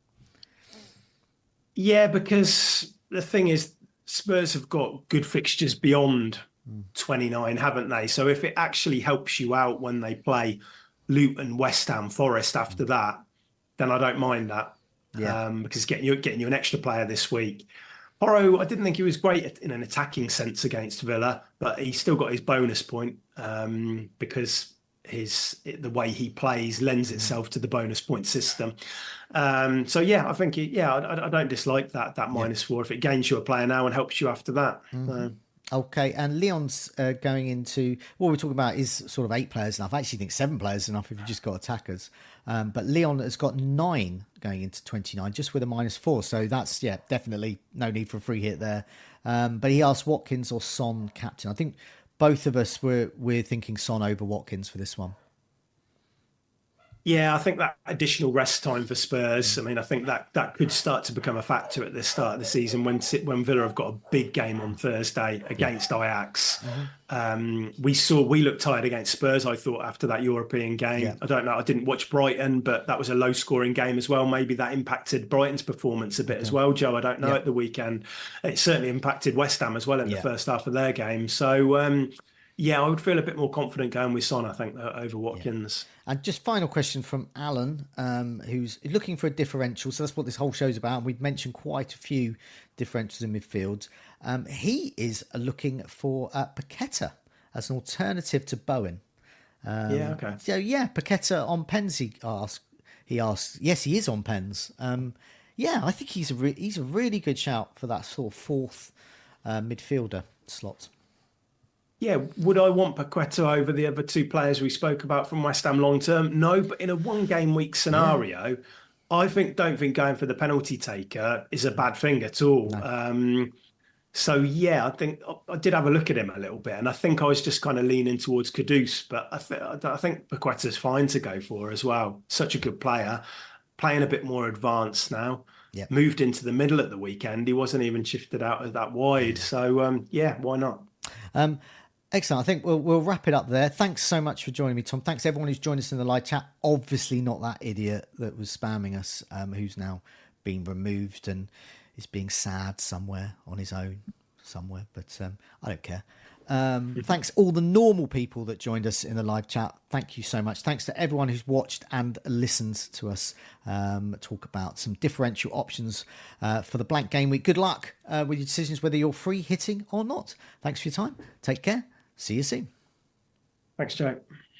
Yeah, because the thing is, Spurs have got good fixtures beyond twenty-nine, haven't they? So if it actually helps you out when they play Luton, West Ham, Forest after that, then I don't mind that. Yeah. Um, because getting you getting you an extra player this week. Porro, I didn't think he was great in an attacking sense against Villa, but he still got his bonus point um, because his the way he plays lends itself to the bonus point system. Um, so yeah, I think it, yeah, I, I don't dislike that that minus yeah. four if it gains you a player now and helps you after that. Mm-hmm. So. Okay, and Leon's uh, going into what we're talking about is sort of eight players enough. I actually think seven players enough if you've just got attackers. Um, but Leon has got nine going into twenty-nine, just with a minus four. So that's, yeah, definitely no need for a free hit there. Um, but he asked Watkins or Son captain. I think both of us were we're thinking Son over Watkins for this one. Yeah, I think that additional rest time for Spurs, I mean, I think that that could start to become a factor at the start of the season when when Villa have got a big game on Thursday against yeah. Ajax. Mm-hmm. Um, we saw, we looked tired against Spurs, I thought, after that European game. Yeah. I don't know, I didn't watch Brighton, but that was a low-scoring game as well. Maybe that impacted Brighton's performance a bit okay. as well, Joe. I don't know yeah. at the weekend. It certainly impacted West Ham as well in yeah. the first half of their game. So, um, yeah, I would feel a bit more confident going with Son, I think, over Watkins. Yeah. And just final question from Alan, um, who's looking for a differential. So that's what this whole show's about. We've mentioned quite a few differentials in midfield. Um, he is looking for uh, Paqueta as an alternative to Bowen. Um, yeah, okay. So, yeah, Paqueta on pens, he asked. He asked, yes, he is on pens. Um, yeah, I think he's a, re- he's a really good shout for that sort of fourth uh, midfielder slot. Yeah, would I want Paqueta over the other two players we spoke about from West Ham long term? No, but in a one game week scenario, yeah. I think don't think going for the penalty taker is a bad thing at all. No. Um, so yeah, I think I did have a look at him a little bit, and I think I was just kind of leaning towards Kudus, but I, th- I think Paqueta's fine to go for as well. Such a good player, playing a bit more advanced now. Yep. Moved into the middle at the weekend. He wasn't even shifted out of that wide. So um, yeah, why not? Um, Excellent. I think we'll we'll wrap it up there. Thanks so much for joining me, Tom. Thanks everyone who's joined us in the live chat. Obviously not that idiot that was spamming us, um, who's now been removed and is being sad somewhere on his own, somewhere. But um, I don't care. Um, thanks all the normal people that joined us in the live chat. Thank you so much. Thanks to everyone who's watched and listened to us um, talk about some differential options uh, for the blank game week. Good luck uh, with your decisions, whether you're free hitting or not. Thanks for your time. Take care. See you soon. Thanks, Joe.